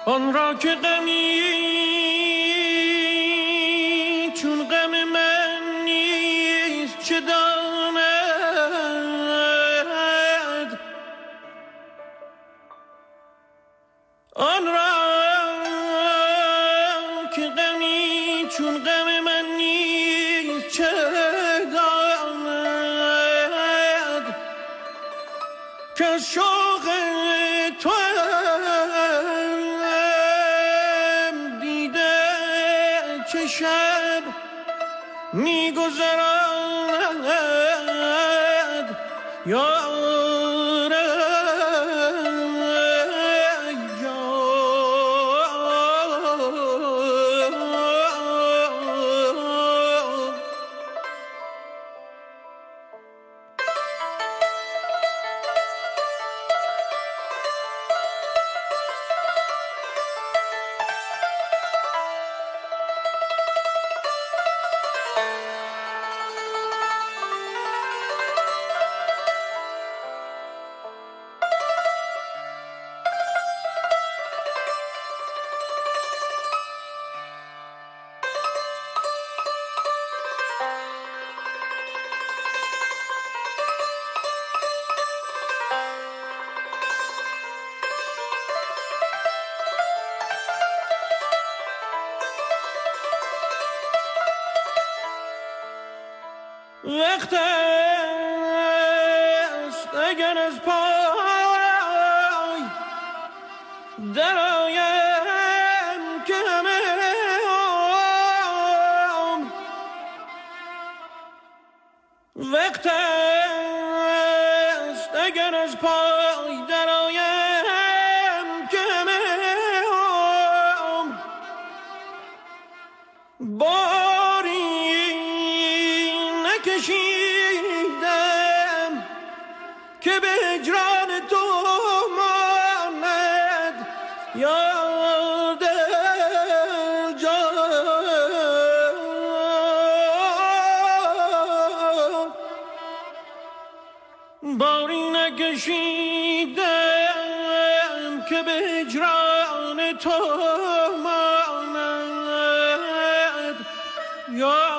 آن را که غمی چون غم من نیست چه داند، آن را که غمی چون غم من نیست چه داند، که از شوق تو شب می گذرد یارم. وقت است اگر از پای درآیم که همه عمر، وقت است اگر از پای درآیم که همه عمر کشیدم که به هجران تو ماند یاد جان، باری نکشیدم که به هجران تو ماند یاد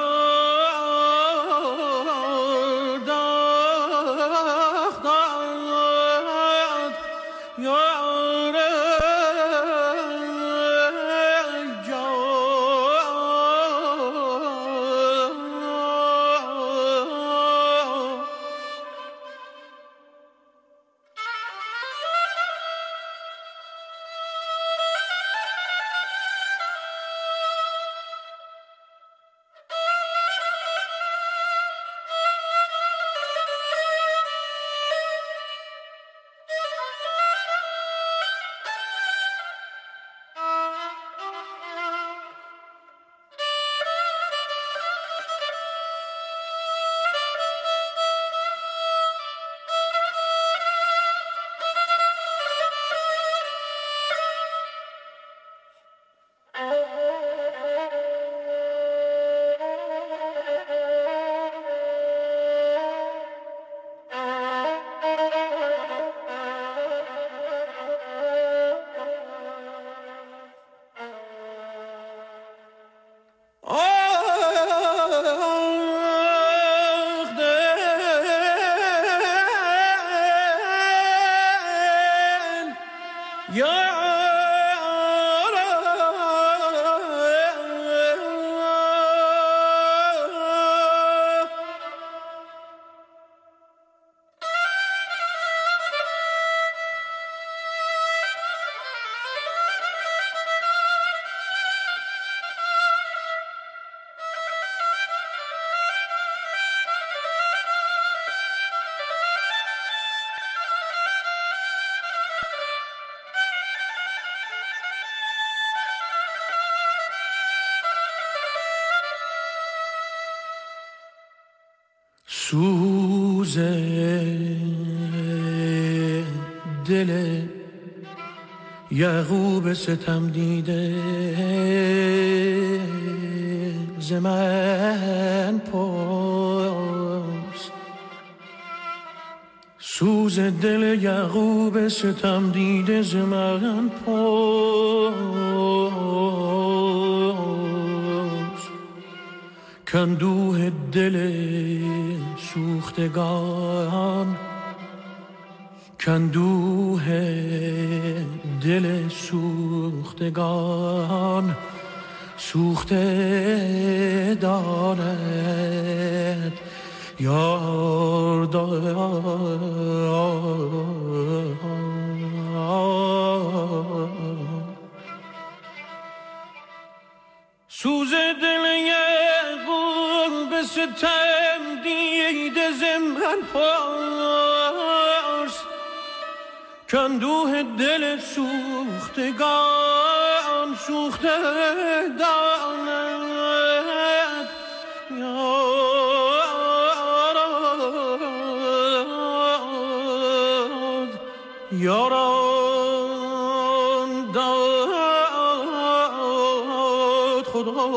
سوز دل یعقوب ستم دیده ز من پرس، سوز دل یعقوب ستم دیده ز من پرس، کاندوه دل سوختگان، کاندوه دل سوختگان سوخته دارد یار دارد. سوز دل یعقوب ستم دیده ز من پرس، کاندوه دل سوختگان سوخته دارد یاران داد خدا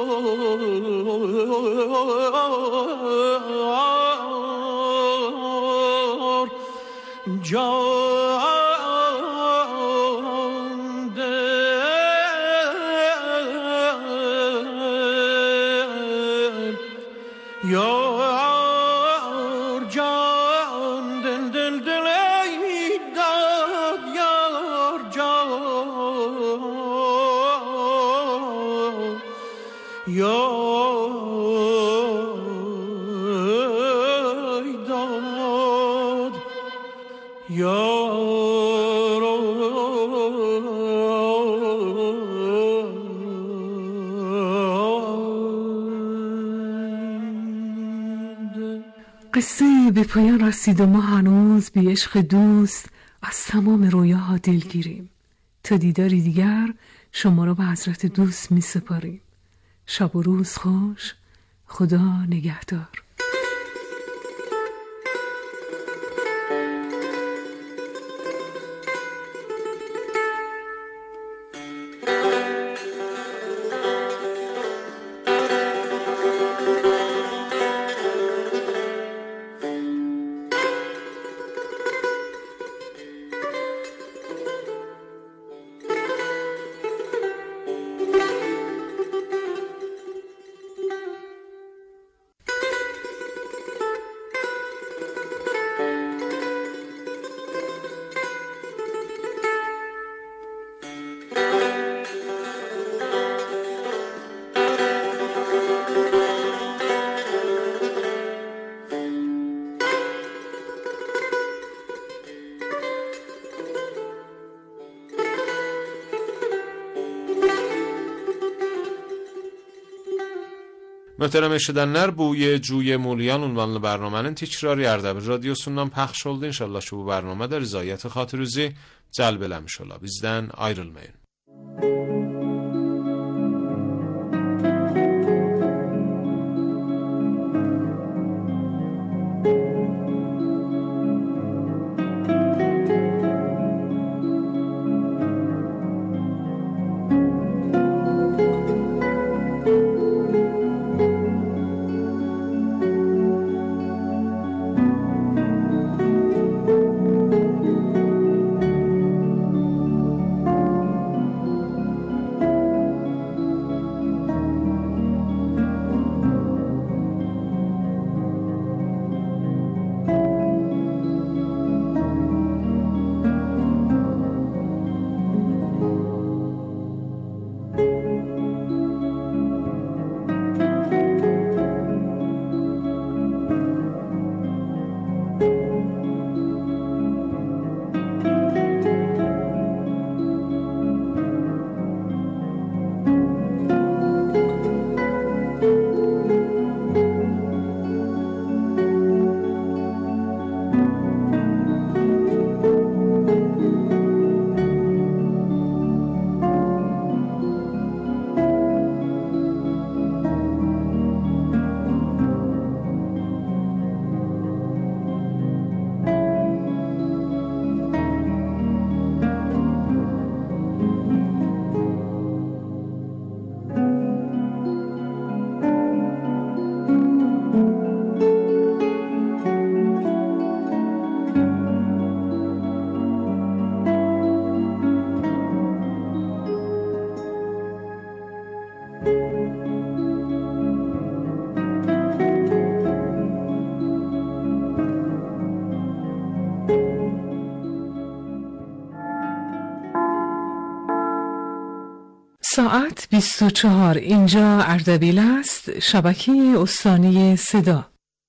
جان دل یار جان دل دل دل ای داد یار جان یار داد یار. قصه به پایان رسید و ما هنوز بی عشق دوست از تمام رویاها دلگیریم. تا دیداری دیگر شما را به حضرت دوست می سپاریم. شب و روز خوش. خدا نگهدار. Möhtərəm eşidənlər, bu Cüye Mulyan ünvanlı bərnamənin təkrar Ərdəbil radiosundan pəxş oldu. İnşallah ki, bu bərnamə də rızayət xatirinizi cəlb eləmiş ola. Bizdən ayrılmayın. ساعت 24 اینجا اردبیل است، شبکه استانی صدا.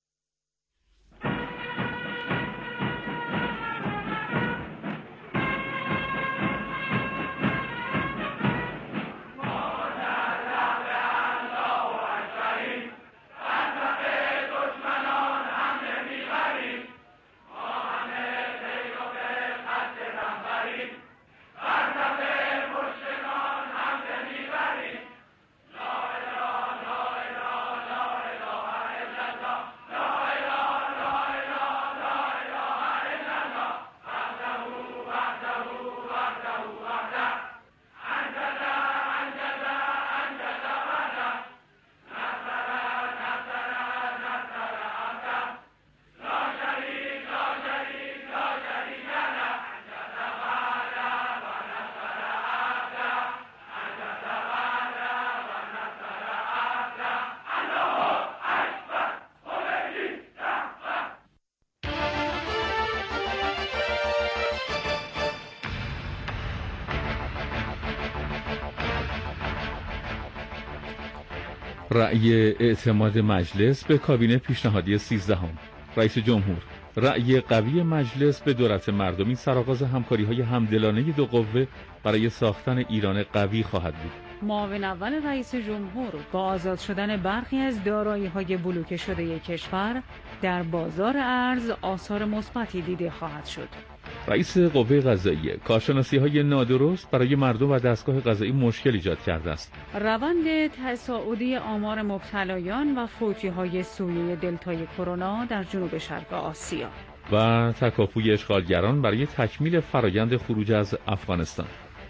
رأی اعتماد مجلس به کابینه پیشنهادی 13. رئیس جمهور: رأی قوی مجلس به دولت مردمی سرآغاز همکاری‌های همدلانه دو قوه برای ساختن ایران قوی خواهد بود. معاون اول رئیس جمهور: با آزاد شدن برخی از دارایی‌های بلوکه شده کشور در بازار ارز آثار مثبتی دیده خواهد شد. رئیس قوه قضاییه: کارشناسی‌های نادرست برای مردم و دستگاه قضایی مشکل ایجاد کرده است. روند تصاعدی آمار مبتلایان و فوتی‌های سویه دلتای کرونا در جنوب شرق آسیا و تکاپوی اشغالگران برای تکمیل فرایند خروج از افغانستان.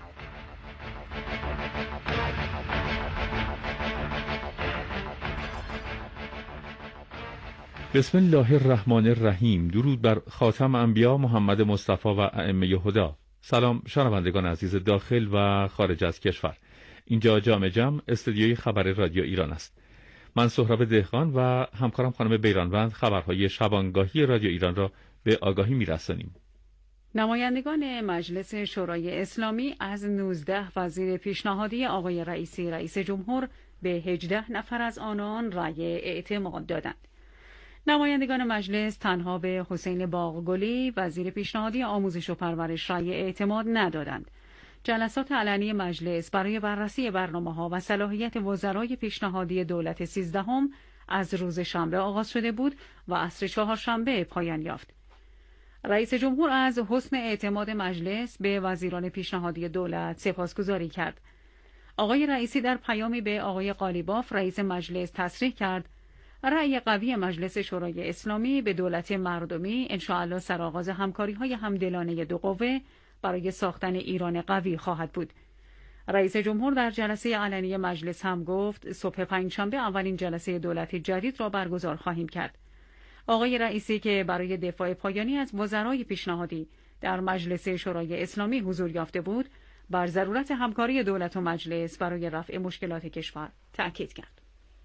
بسم الله الرحمن الرحیم. درود بر خاتم انبیا محمد مصطفی و ائمه هدا. سلام شنوندگان عزیز داخل و خارج از کشور. اینجا جام جم استودیوی خبر رادیو ایران است. من سهراب دهقان و همکارم خانم بیرانوند خبرهای شبانگاهی رادیو ایران را به آگاهی می‌رسانیم. نمایندگان مجلس شورای اسلامی از 19 وزیر پیشنهادی آقای رئیسی رئیس جمهور به 18 نفر از آنان رأی اعتماد دادند. نمایندگان مجلس تنها به حسین باقگلی وزیر پیشنهادی آموزش و پرورش رأی اعتماد ندادند. جلسات علنی مجلس برای بررسی برنامه‌ها و صلاحیت وزرای پیشنهادی دولت 13 از روز شنبه آغاز شده بود و عصر چهارشنبه پایان یافت. رئیس جمهور از حسن اعتماد مجلس به وزیران پیشنهادی دولت سپاسگزاری کرد. آقای رئیسی در پیامی به آقای قالیباف رئیس مجلس تصریح کرد رأی قوی مجلس شورای اسلامی به دولت مردمی انشاءالله سرآغاز همکاری‌های همدلانه دو قوه برای ساختن ایران قوی خواهد بود. رئیس جمهور در جلسه علنی مجلس هم گفت صبح پنجشنبه اولین جلسه دولت جدید را برگزار خواهیم کرد. آقای رئیسی که برای دفاع پایانی از وزرای پیشنهادی در مجلس شورای اسلامی حضور یافته بود، بر ضرورت همکاری دولت و مجلس برای رفع مشکلات کشور تأکید کرد.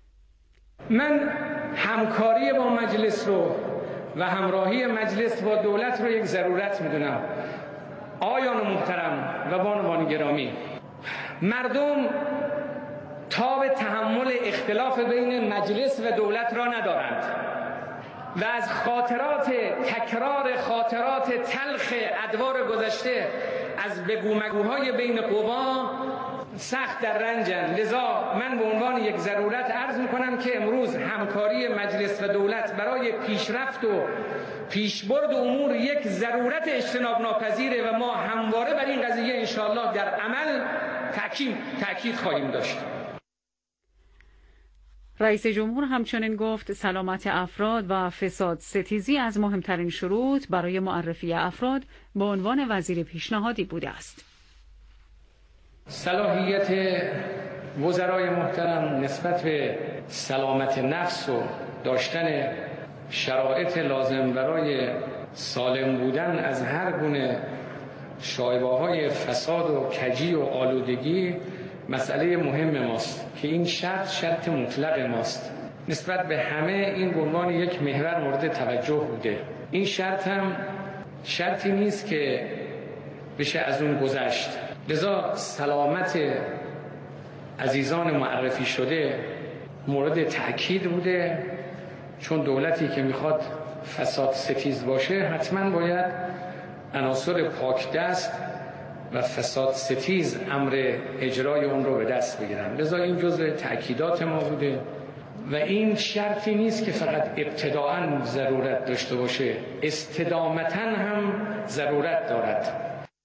من همکاری با مجلس رو و همراهی مجلس با دولت رو یک ضرورت میدونم. آقایان محترم و بانوان گرامی، مردم تاب تحمل اختلاف بین مجلس و دولت را ندارند و از تکرار خاطرات تلخ ادوار گذشته از بگو مگوهای بین قوا سخت در رنجن. لذا من به عنوان یک ضرورت عرض میکنم که امروز همکاری مجلس و دولت برای پیشرفت و پیشبرد امور یک ضرورت اجتناب ناپذیره و ما همواره بر این قضیه انشاءالله در عمل تأکید خواهیم داشت. رئیس جمهور همچنین گفت سلامت افراد و فساد ستیزی از مهمترین شروط برای معرفی افراد به عنوان وزیر پیشنهادی بوده است. صلاحیت وزرای محترم نسبت به سلامت نفس و داشتن شرایط لازم برای سالم بودن از هر گونه شایبه‌های فساد و کجی و آلودگی مسئله مهم ماست که این شرط مطلق ماست. نسبت به همه این به عنوان یک محور مورد توجه بوده. این شرط هم شرطی نیست که بشه از اون گذشت. لذا سلامت عزیزان معرفی شده مورد تأکید بوده، چون دولتی که میخواد فساد ستیز باشه حتما باید عناصر پاک دست و فساد ستیز امر اجرای اون رو به دست بگیرن. لذا این جزء تأکیدات ما بوده و این شرطی نیست که فقط ابتداءً ضرورت داشته باشه، استدامتاً هم ضرورت دارد.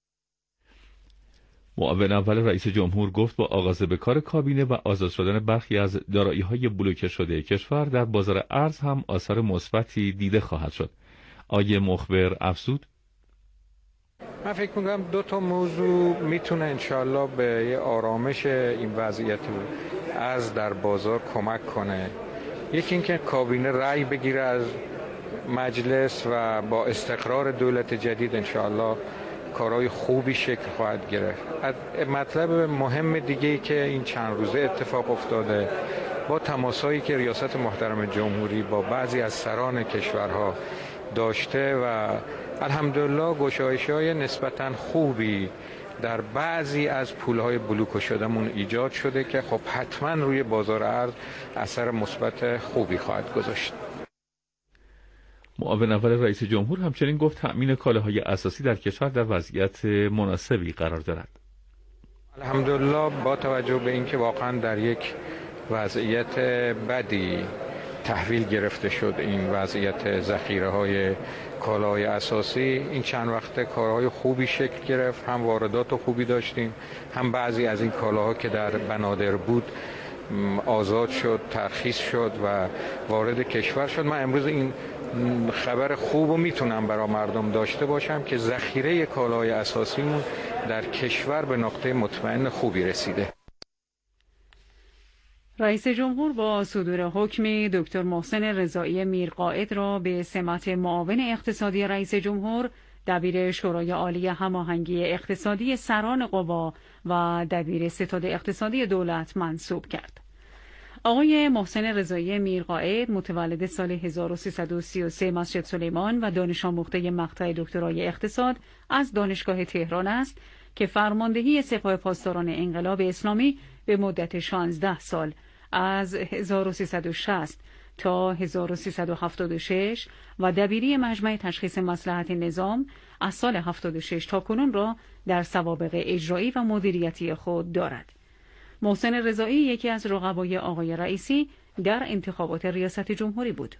معاون اول رئیس جمهور گفت با آغاز به کار کابینه و آزاد شدن برخی از دارایی‌های بلوکه شده کشور در بازار ارز هم آثار مثبتی دیده خواهد شد. آقای مخبر افزود: من فکر می‌کنم دو تا موضوع میتونه انشالله به یه آرامش این وضعیت ارز در بازار کمک کنه. یکی اینکه کابینه رأی بگیره از مجلس و با استقرار دولت جدید انشالله کارهای خوبی شکل خواهد گرفت. مطلب مهم دیگه‌ای که این چند روزه اتفاق افتاده با تماسایی که ریاست محترم جمهوری با بعضی از سران کشورها داشته و الحمدلله گشایش‌های نسبتاً خوبی در بعضی از پول‌های بلوک شدهمون ایجاد شده که خب حتما روی بازار ارز اثر مثبت خوبی خواهد گذاشت. معاون اول رئیس جمهور همچنین گفت تأمین کالاهای اساسی در کشور در وضعیت مناسبی قرار دارد. الحمدلله با توجه به اینکه واقعا در یک وضعیت بدی تحویل گرفته شد این وضعیت ذخیره‌های کالاهای اساسی، این چند وقته کارهای خوبی شکل گرفت، هم واردات خوبی داشتیم، هم بعضی از این کالاها که در بنادر بود آزاد شد، ترخیص شد و وارد کشور شد. من امروز این خبر خوب رو میتونم برای مردم داشته باشم که ذخیره کالاهای اساسیمون در کشور به نقطه مطمئن خوبی رسیده. رئیس جمهور با صدور حکمی دکتر محسن رضایی میرقائد را به سمت معاون اقتصادی رئیس جمهور، دبیر شورای عالی هماهنگی اقتصادی سران قوا و دبیر ستاد اقتصادی دولت منصوب کرد. آقای محسن رضایی میرقائد متولد سال 1333 مسجد سلیمان و دانش آموخته مقطع دکترای اقتصاد از دانشگاه تهران است که فرماندهی سپاه پاسداران انقلاب اسلامی به مدت 16 سال از 1360 تا 1376 و دبیری مجمع تشخیص مصلحت نظام از سال 76 تا کنون را در سوابق اجرایی و مدیریتی خود دارد. محسن رضایی یکی از رقبای آقای رئیسی در انتخابات ریاست جمهوری بود.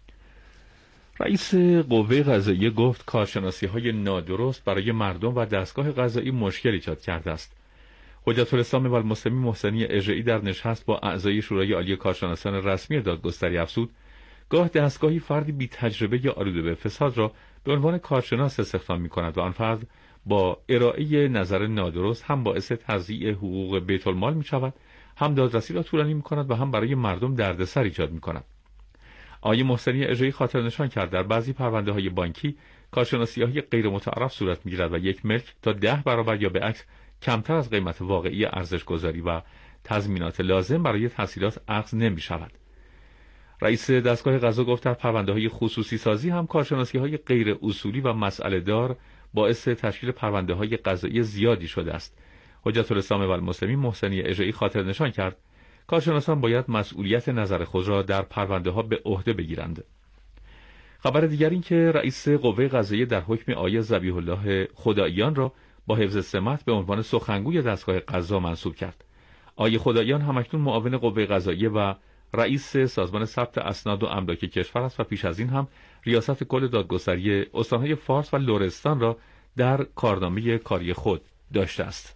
رئیس قوه قضاییه گفت کارشناسی‌های نادرست برای مردم و دستگاه قضایی مشکل ایجاد کرده است. حجت الاسلام والمسلمین محسنی اژه‌ای در نشست با اعضای شورای عالی کارشناسان رسمی دادگستری افزود گاه دستگاهی فردی بی تجربه یا آلوده به فساد را به عنوان کارشناس استخدام می‌کند و آن فرد با ارائه نظر نادرست هم باعث تضییع حقوق بیت المال می‌شود، هم دادرسی را طولانی می‌کند و هم برای مردم دردسر ایجاد می‌کند. آقای محسنی اژه‌ای خاطر نشان کرد در بعضی پرونده‌های بانکی کارشناسی‌های غیر متعارف صورت می‌گیرد و یک ملک تا 10 برابر یا به عکس کمتر از قیمت واقعی ارزش‌گذاری و تضمینات لازم برای تسهیلات اخذ نمی‌شود. رئیس دستگاه قضا گفت در پرونده‌های خصوصی سازی هم کارشناسی‌های غیر اصولی و مسئله‌دار باعث تشکیل پرونده‌های قضایی زیادی شده است. حجت الاسلام والمسلمین محسنی اژه‌ای خاطر نشان کرد کارشناسان باید مسئولیت نظر خود را در پرونده‌ها به عهده بگیرند. خبر دیگر این که رئیس قوه قضاییه در حکم آقای ذبیح الله خداییان را با حفظ سمت به عنوان سخنگوی دستگاه قضا منصوب کرد. آقای خداییان همکنون معاون قوه قضاییه و رئیس سازمان ثبت اسناد و املاک کشور است و پیش از این هم ریاست کل دادگستری استان‌های فارس و لرستان را در کارنامه کاری خود داشته است.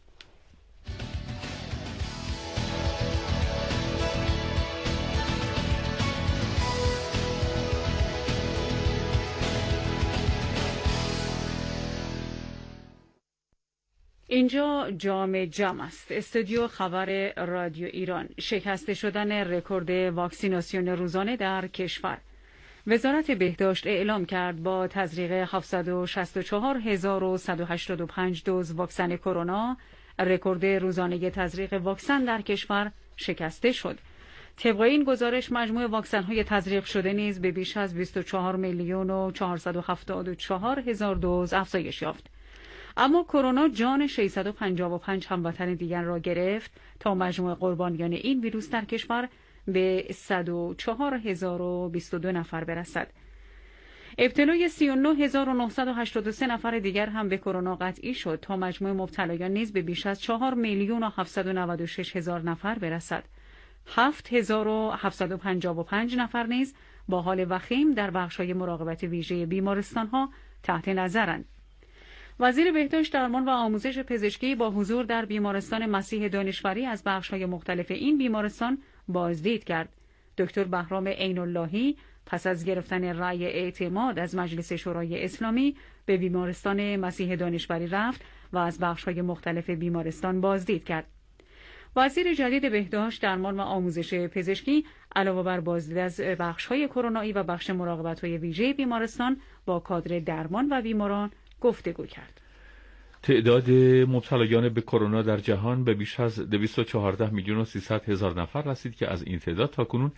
اینجا جام جم است. استودیو خبر رادیو ایران. شکسته شدن رکورد واکسیناسیون روزانه در کشور. وزارت بهداشت اعلام کرد با تزریق 764,185 دوز واکسن کرونا رکورد روزانه تزریق واکسن در کشور شکسته شد. طبق این گزارش مجموع واکسن‌های تزریق شده نیز به بیش از 24,474,000 دوز افزایش یافت. اما کرونا جان 655 هموطن دیگر را گرفت تا مجموع قربانیان این ویروس در کشور به 104,022 نفر برسد. ابتلای 39,983 نفر دیگر هم به کرونا قطعی شد تا مجموع مبتلایان نیز به بیش از 4,796,000 نفر برسد. 7,755 نفر نیز با حال وخیم در بخش‌های مراقبت ویژه بیمارستان‌ها تحت نظرند. وزیر بهداشت، درمان و آموزش پزشکی با حضور در بیمارستان مسیح دانشوری از بخش‌های مختلف این بیمارستان بازدید کرد. دکتر بهرام عین‌اللهی پس از گرفتن رأی اعتماد از مجلس شورای اسلامی به بیمارستان مسیح دانشوری رفت و از بخش‌های مختلف بیمارستان بازدید کرد. وزیر جدید بهداشت، درمان و آموزش پزشکی علاوه بر بازدید از بخش‌های کرونایی و بخش مراقبت‌های ویژه بیمارستان با کادر درمان و بیماران گفتگو کرد. تعداد مبتلایان به کرونا در جهان به بیش از 214,300,000 نفر رسید که از این تعداد تاکنون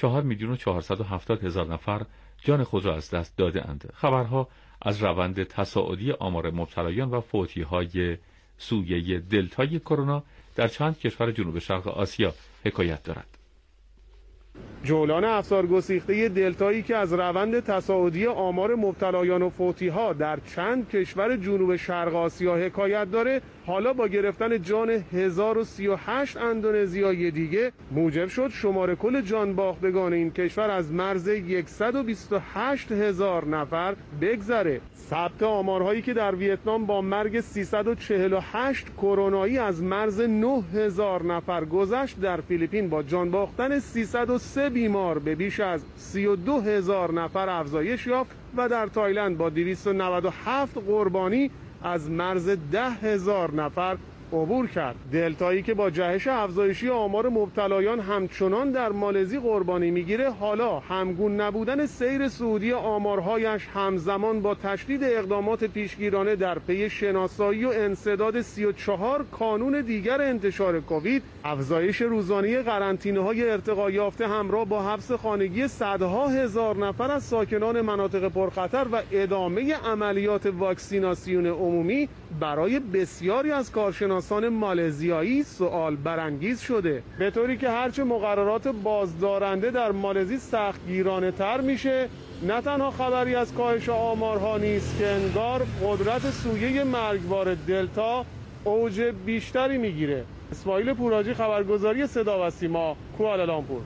4,470,000 نفر جان خود را از دست داده اند. خبرها از روند تصاعدی آمار مبتلایان و فوتی‌های سویه دلتای کرونا در چند کشور جنوب شرق آسیا حکایت دارد. جولان افسارگسیخته دلتایی که از روند تصاعدی آمار مبتلایان و فوتی‌ها در چند کشور جنوب شرق آسیا حکایت داره، حالا با گرفتن جان 1038 اندونزیایی دیگه موجب شد شمار کل جان باختگان این کشور از مرز 128,000 نفر بگذره. ثبت آمارهایی که در ویتنام با مرگ 348 کرونایی از مرز 9,000 نفر گذشت، در فیلیپین با جان باختن 303 بیمار به بیش از 32,000 نفر افزایش یافت و در تایلند با 297 قربانی از مرز 10,000 نفر عبور کرد. دلتایی که با جهش افزایشی آمار مبتلایان همچنان در مالزی قربانی میگیره، حالا همگون نبودن سیر صعودی آمارهایش همزمان با تشدید اقدامات پیشگیرانه در پی شناسایی و انسداد 34 کانون دیگر انتشار کووید، افزایش روزانه قرنطینه‌های ارتقا یافته همراه با حبس خانگی صدها هزار نفر از ساکنان مناطق پرخطر و ادامه عملیات واکسیناسیون عمومی برای بسیاری از کارشناسان مالزیایی سوال برانگیز شده، به طوری که هرچه مقررات بازدارنده در مالزی سختگیرانه تر میشه، نه تنها خبری از کاهش آمارها نیست که انگار قدرت سویه مرگبار دلتا اوج بیشتری میگیره. اسماعیل پوراجی، خبرگزاری صدا و سیما، کوالالامپور.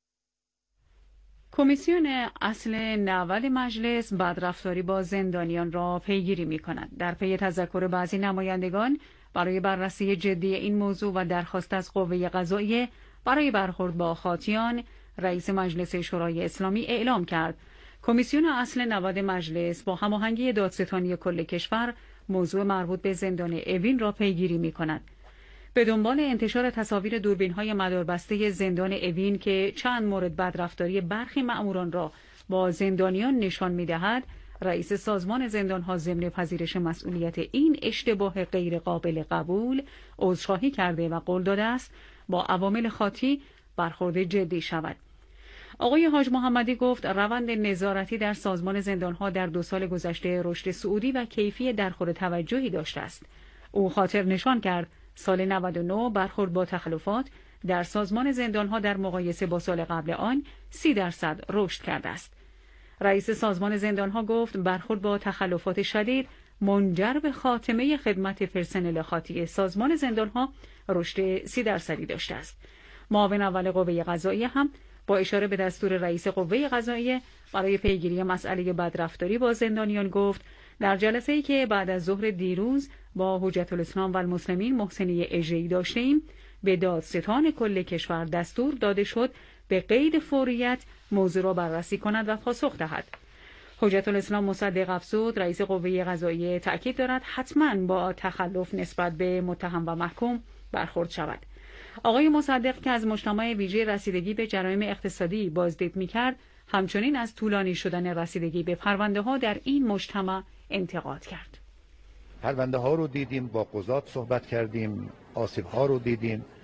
کمیسیون اصل نول مجلس بدرفتاری با زندانیان را پیگیری می‌کند. در پی تذکر بعضی نمایندگان برای بررسی جدی این موضوع و درخواست از قوه قضاییه برای برخورد با خاطیان، رئیس مجلس شورای اسلامی اعلام کرد کمیسیون اصل نود مجلس با هماهنگی دادستانی کل کشور موضوع مربوط به زندان اوین را پیگیری می‌کند. به دنبال انتشار تصاویر دوربین‌های مداربسته زندان اوین که چند مورد بدرفتاری برخی مأموران را با زندانیان نشان می‌دهد، رئیس سازمان زندان‌ها ضمن پذیرش مسئولیت این اشتباه غیر قابل قبول عذرخواهی کرده و قول داده است با عوامل خاطی برخورد جدی شود. آقای حاج محمدی گفت روند نظارتی در سازمان زندان‌ها در 2 سال گذشته رشد صعودی و کیفی درخور توجهی داشته است. او خاطر نشان کرد سال 99 برخورد با تخلفات در سازمان زندان‌ها در مقایسه با سال قبل آن 30% رشد کرده است. رئیس سازمان زندان‌ها گفت برخورد با تخلفات شدید منجر به خاتمه خدمت پرسنل خاطی سازمان زندان‌ها رشد 30% داشته است. معاون اول قوه قضاییه هم با اشاره به دستور رئیس قوه قضاییه برای پیگیری مسئله بدرفتاری با زندانیان گفت در جلسه‌ای که بعد از ظهر دیروز با حجت الاسلام و المسلمین محسنی اجری داشتیم، به دادستان کل کشور دستور داده شد به قید فوریت موضوع را بررسی کند و پاسخ دهد. حجت الاسلام مصدق افزود رئیس قوه قضاییه تأکید دارد حتماً با تخلف نسبت به متهم و محکوم برخورد شود. آقای مصدق که از مجتمع ویژه رسیدگی به جرایم اقتصادی بازدید می‌کرد، همچنین از طولانی شدن رسیدگی به پرونده‌ها در این مجتمع انتقاد کرد. پرونده ها رو دیدیم، با قضات صحبت کردیم، آسیب ها رو دیدیم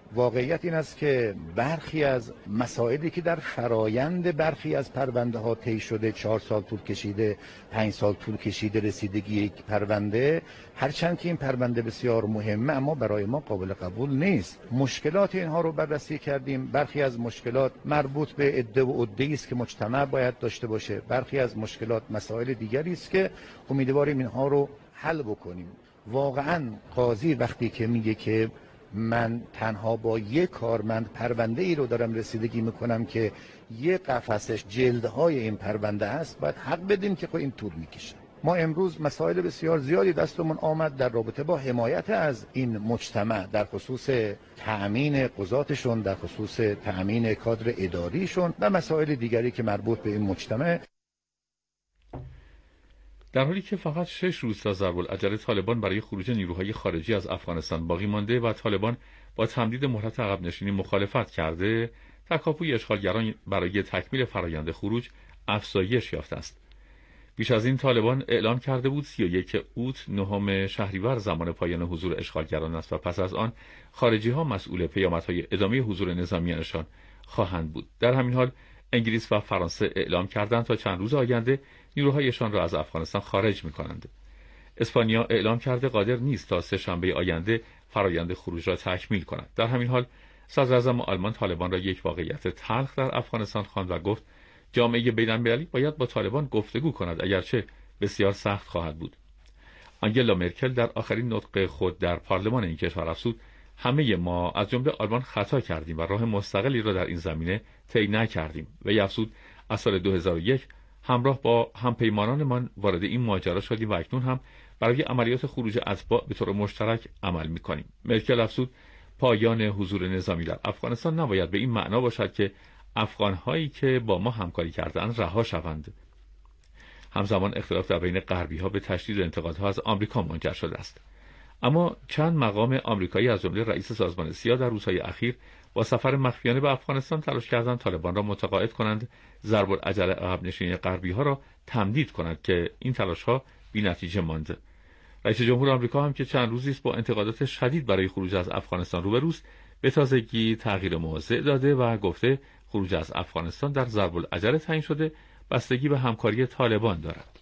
واقعیت این است که برخی از مسائلی که در فرایند برخی از پرونده ها طی شده، 4 سال طول کشیده، 5 سال طول کشیده رسیدگی یک پرونده، هرچند که این پرونده بسیار مهمه اما برای ما قابل قبول نیست. مشکلات اینها رو بررسی کردیم. برخی از مشکلات مربوط به عده و عده‌ای است که مجتمع باید داشته باشه، برخی از مشکلات مسائل دیگری است که امیدواریم اینها رو حل بکنیم. واقعا قاضی وقتی که میگه که من تنها با یک کارمند پرونده ای رو دارم رسیدگی میکنم که یک قفسش جلدهای این پرونده است، باید حق بدیم که این طول میکشه. ما امروز مسائل بسیار زیادی دستمون آمد در رابطه با حمایت از این مجتمع در خصوص تأمین قضاتشون، در خصوص تأمین کادر اداریشون و مسائل دیگری که مربوط به این مجتمع. در حالی که فقط 6 روز تا ضرب‌العجل طالبان برای خروج نیروهای خارجی از افغانستان باقی مانده و طالبان با تمدید مهلت عقب نشینی مخالفت کرده، تکاپوی اشغالگران برای تکمیل فرآیند خروج افزایش یافته است. بیش از این طالبان اعلام کرده بود 31 اوت 9 شهریور زمان پایان حضور اشغالگران است و پس از آن خارجی‌ها مسئول پیامدهای ادامه حضور نظامیانشان خواهند بود. در همین حال انگلیس و فرانسه اعلام کردند تا چند روز آینده نیروهایشان را از افغانستان خارج می‌کنند. اسپانیا اعلام کرده قادر نیست تا 3 شنبه آینده فرآیند خروج را تکمیل کند. در همین حال صدراعظم آلمان طالبان را یک واقعیت تلخ در افغانستان خواند و گفت جامعه بین‌المللی باید با طالبان گفتگو کند، اگرچه بسیار سخت خواهد بود. آنگلا مرکل در آخرین نطق خود در پارلمان این کشور افزود همه ما از جمله آلمان خطا کردیم و راه مستقلی را در این زمینه طی نکردیم. و افزود از سال 2001 همراه با همپیمانانمان وارد این ماجرا شدیم و اکنون هم برای عملیات خروج اتباع به طور مشترک عمل می‌کنیم. مرکل افزود پایان حضور نظامی در افغانستان نباید به این معنا باشد که افغان‌هایی که با ما همکاری کردند رها شوند. همزمان اختلاف در بین غربی‌ها به تشدید انتقادها از آمریکا منجر شده است. اما چند مقام آمریکایی از جمله رئیس سازمان سیا در روزهای اخیر با سفر مخفیانه به افغانستان تلاش کردند طالبان را متقاعد کنند ضرب‌العجل عقب نشینی غربی‌ها را تمدید کنند که این تلاش‌ها بی‌نتیجه مانده. رئیس جمهور آمریکا هم که چند روزی است با انتقادات شدید برای خروج از افغانستان روبروست، به تازگی تغییر موضع داده و گفته خروج از افغانستان در ضرب‌العجل تعیین شده بستگی به همکاری طالبان دارد.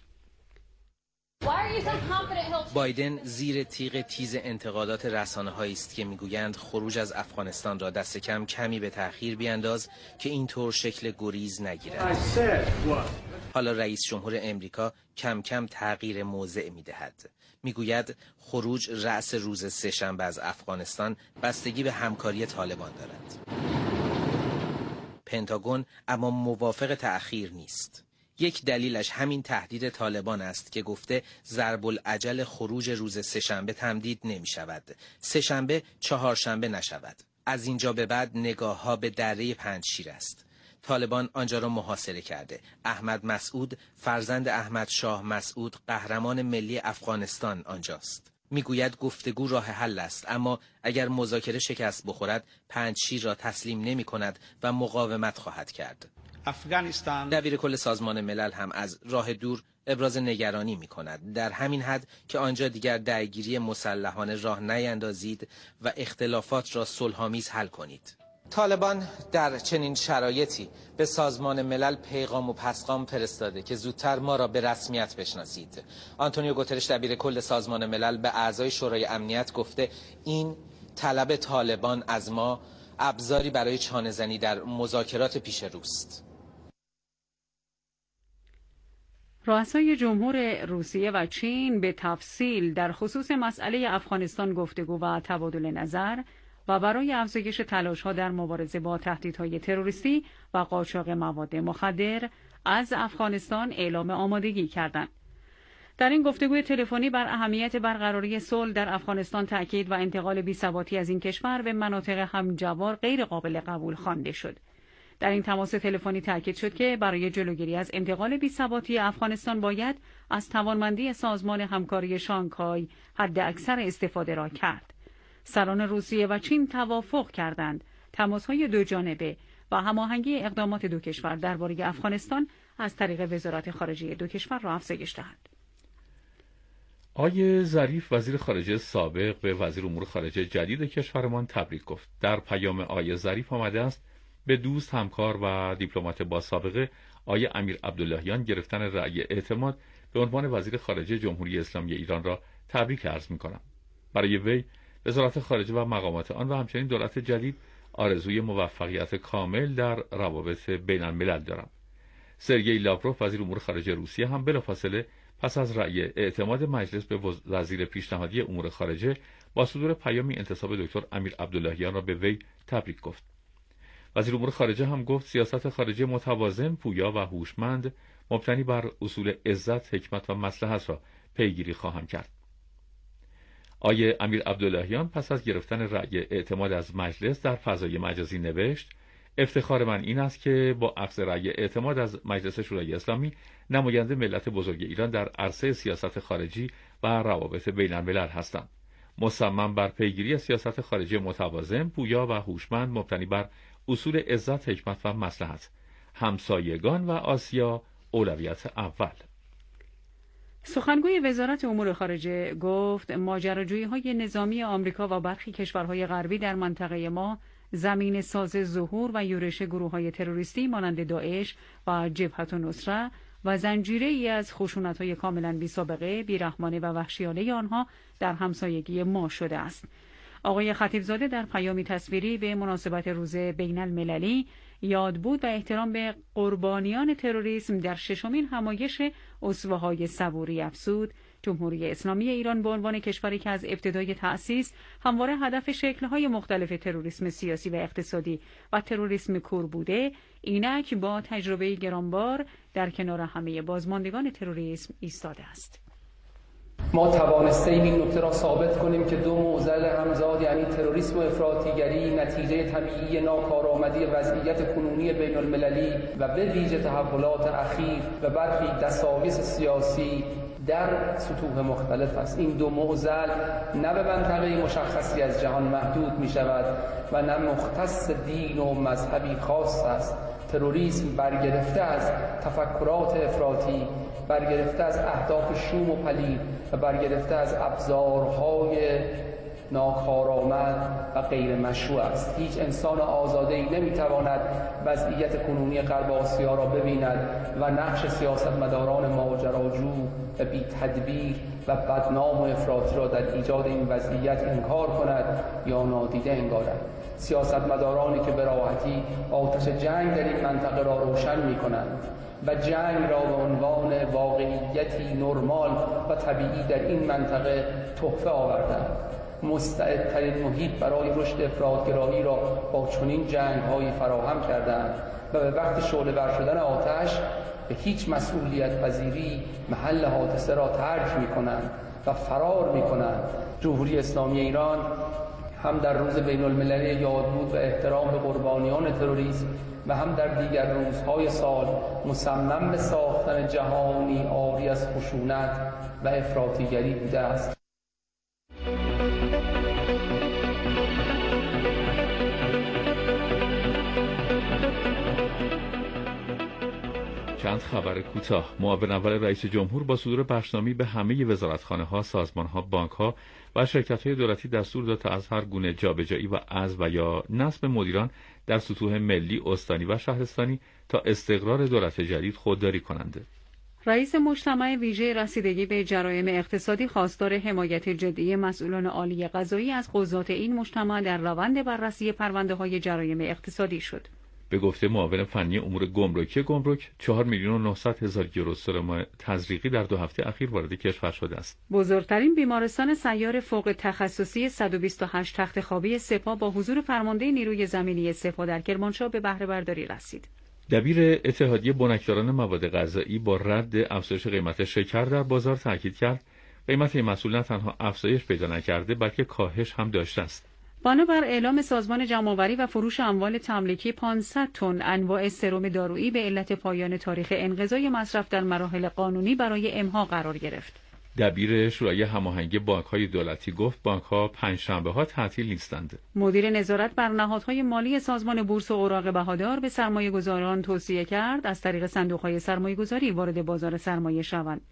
بایدن زیر تیغ تیز انتقادات رسانه‌هایی است که میگویند خروج از افغانستان را دست کم کمی به تأخیر بیانداز که اینطور شکل گریز نگیرد. حالا رئیس جمهور امریکا کم کم تغییر موضع میدهد. میگوید خروج رأس روز سه‌شنبه از افغانستان بستگی به همکاری طالبان دارد. پنتاگون اما موافق تأخیر نیست. یک دلیلش همین تهدید طالبان است که گفته ضرب‌العجل خروج روز سه‌شنبه تمدید نمی شود. سه‌شنبه چهارشنبه نشود. از اینجا به بعد نگاه ها به دره پنجشیر است. طالبان آنجا را محاصره کرده. احمد مسعود فرزند احمد شاه مسعود قهرمان ملی افغانستان آنجاست. میگوید گفتگو راه حل است، اما اگر مذاکره شکست بخورد پنجشیر را تسلیم نمی کند و مقاومت خواهد کرد. دبیر کل سازمان ملل هم از راه دور ابراز نگرانی می کند، در همین حد که آنجا دیگر درگیری مسلحانه راه نیندازید و اختلافات را صلح‌آمیز حل کنید. طالبان در چنین شرایطی به سازمان ملل پیغام و پسغام فرستاده که زودتر ما را به رسمیت بشناسید. آنتونیو گوترش دبیر کل سازمان ملل به اعضای شورای امنیت گفته این طلب طالبان از ما ابزاری برای چانه‌زنی در مذاکرات پیش روست. رؤسای جمهور روسیه و چین به تفصیل در خصوص مسئله افغانستان گفتگو و تبادل نظر و برای افزایش تلاش‌ها در مبارزه با تهدیدهای تروریستی و قاچاق مواد مخدر از افغانستان اعلام آمادگی کردند. در این گفتگوی تلفنی بر اهمیت برقراری صلح در افغانستان تأکید و انتقال بی‌ثباتی از این کشور به مناطق همجوار غیر قابل قبول خوانده شد. در این تماس تلفنی تأکید شد که برای جلوگیری از انتقال بی‌ثباتی افغانستان باید از توانمندی سازمان همکاری شانگهای حداکثر استفاده را کرد. سران روسیه و چین توافق کردند تماس‌های دوجانبه و هماهنگی اقدامات دو کشور درباره افغانستان از طریق وزارت خارجه دو کشور را افزایش دهند. آقای ظریف وزیر خارجه سابق به وزیر امور خارجه جدید کشورمان تبریک گفت. در پیام آقای ظریف آمده است به دوست، همکار و دیپلمات با سابقه آقای امیر عبداللهیان گرفتن رأی اعتماد به عنوان وزیر خارجه جمهوری اسلامی ایران را تبریک عرض می‌کنم. برای وی، وزارت خارجه و مقامات آن و همچنین دولت جدید آرزوی موفقیت کامل در روابط بین الملل دارم. سرگئی لاوروف وزیر امور خارجه روسیه هم بلافاصله پس از رأی اعتماد مجلس به وزیر پیشنهادی امور خارجه با صدور پیامی انتصاب دکتر امیر عبداللهیان را به وی تبریک گفت. وزیر امور خارجه هم گفت سیاست خارجه متوازن، پویا و هوشمند مبتنی بر اصول عزت، حکمت و مصلحت را پیگیری خواهم کرد. آقای امیر عبداللهیان پس از گرفتن رأی اعتماد از مجلس در فضای مجازی نوشت: افتخار من این است که با اخذ رأی اعتماد از مجلس شورای اسلامی نماینده ملت بزرگ ایران در عرصه سیاست خارجی و روابط بین الملل هستم. مصمم بر پیگیری سیاست خارجی متوازن، پویا و هوشمند مبتنی بر اصول عزت، حکمت و مصلحت. همسایگان و آسیا اولویت اول. سخنگوی وزارت امور خارجه گفت ماجراجویی‌های نظامی آمریکا و برخی کشورهای غربی در منطقه ما زمین ساز ظهور و یورش گروه‌های تروریستی مانند داعش و جبهت النصره و زنجیره‌ای از خشونت‌های کاملاً بی‌سابقه، بی‌رحمانه و وحشیانه آنها در همسایگی ما شده است. آقای خطیبزاده در پیامی تصویری به مناسبت روز بین المللی یادبود و احترام به قربانیان تروریسم در ششمین همایش اسوه‌های صبوری افزود جمهوری اسلامی ایران به عنوان کشوری که از ابتدای تأسیس همواره هدف شکل‌های مختلف تروریسم سیاسی و اقتصادی و تروریسم کور بوده، اینک با تجربه گرانبار در کنار همه بازماندگان تروریسم ایستاده است. ما توانستیم این نکته را ثابت کنیم که دو معضل همزاد، یعنی تروریسم و افراطیگری، نتیجه طبیعی ناکارآمدی وضعیت کنونی بین المللی و به ویژه تحولات اخیر و برخی دسایس سیاسی در سطوح مختلف است. این دو معضل نه به منطقه مشخصی از جهان محدود می شود و نه مختص دین و مذهبی خاص است. تروریسم برگرفته از تفکرات افراطی، برگرفته از اهداف شوم و پلید و برگرفته از ابزارهای ناکارآمد و غیر مشروع است. هیچ انسان آزاده‌ای نمیتواند وضعیت کنونی غرب آسیا را ببیند و نقش سیاستمداران ماجراجو و بی تدبیر و بدنام و افراطی را در ایجاد این وضعیت انکار کند یا نادیده انگارد. سیاستمدارانی که به راحتی آتش جنگ در این منطقه را روشن می‌کنند و جنگ را به عنوان واقعیتی نرمال و طبیعی در این منطقه تحفه آوردند. مستعدترین محیط برای رشد افراطگرایی را با چنین جنگ‌هایی فراهم کردند و به وقت شعله‌ور شدن آتش به هیچ مسئولیت پذیری محل حادثه را ترک می‌کنند و فرار می‌کنند. جمهوری اسلامی ایران هم در روز بین المللی یادبود و احترام به قربانیان تروریسم و هم در دیگر روزهای سال مصمم به ساختن جهانی عاری از خشونت و افراطیگری بوده است. چند خبر کوتاه. معاون اول رئیس جمهور با صدور بخشنامه‌ای به همه وزارتخانه‌ها، سازمان‌ها، بانک‌ها و شرکت‌های دولتی دستور داد تا از هر گونه جابجایی و عزل و یا نصب مدیران در سطوح ملی، استانی و شهرستانی تا استقرار دولت جدید خودداری کنند. رئیس مجتمع ویژه رسیدگی به جرایم اقتصادی خواستار حمایت جدی مسئولان عالی قضایی از قضات این مجتمع در روند بررسی پرونده‌های جرایم اقتصادی شد. به گفته معاون فنی امور گمرکی گمرک، 4,900,000 یورو سرمایه تزریقی در 2 هفته اخیر وارد کشور شده است. بزرگترین بیمارستان سیار فوق تخصصی 128 تخت خوابی سپاه با حضور فرمانده نیروی زمینی سپاه در کرمانشاه به بهره برداری رسید. دبیر اتحادیه بنکداران مواد غذایی با رد افزایش قیمت شکر در بازار تاکید کرد قیمت این محصول نه تنها افزایش پیدا نکرده بلکه کاهش هم داشته است. بنابر اعلام سازمان جمع‌آوری و فروش اموال تملیکی 500 تن انواع سرم دارویی به علت پایان تاریخ انقضای مصرف در مراحل قانونی برای امها قرار گرفت. دبیر شورای هماهنگی بانک‌های دولتی گفت بانک‌ها پنجشنبه‌ها تعطیل نیستند. مدیر نظارت بر نهادهای مالی سازمان بورس و اوراق بهادار به سرمایه‌گذاران توصیه کرد از طریق صندوق‌های سرمایه‌گذاری وارد بازار سرمایه شوند.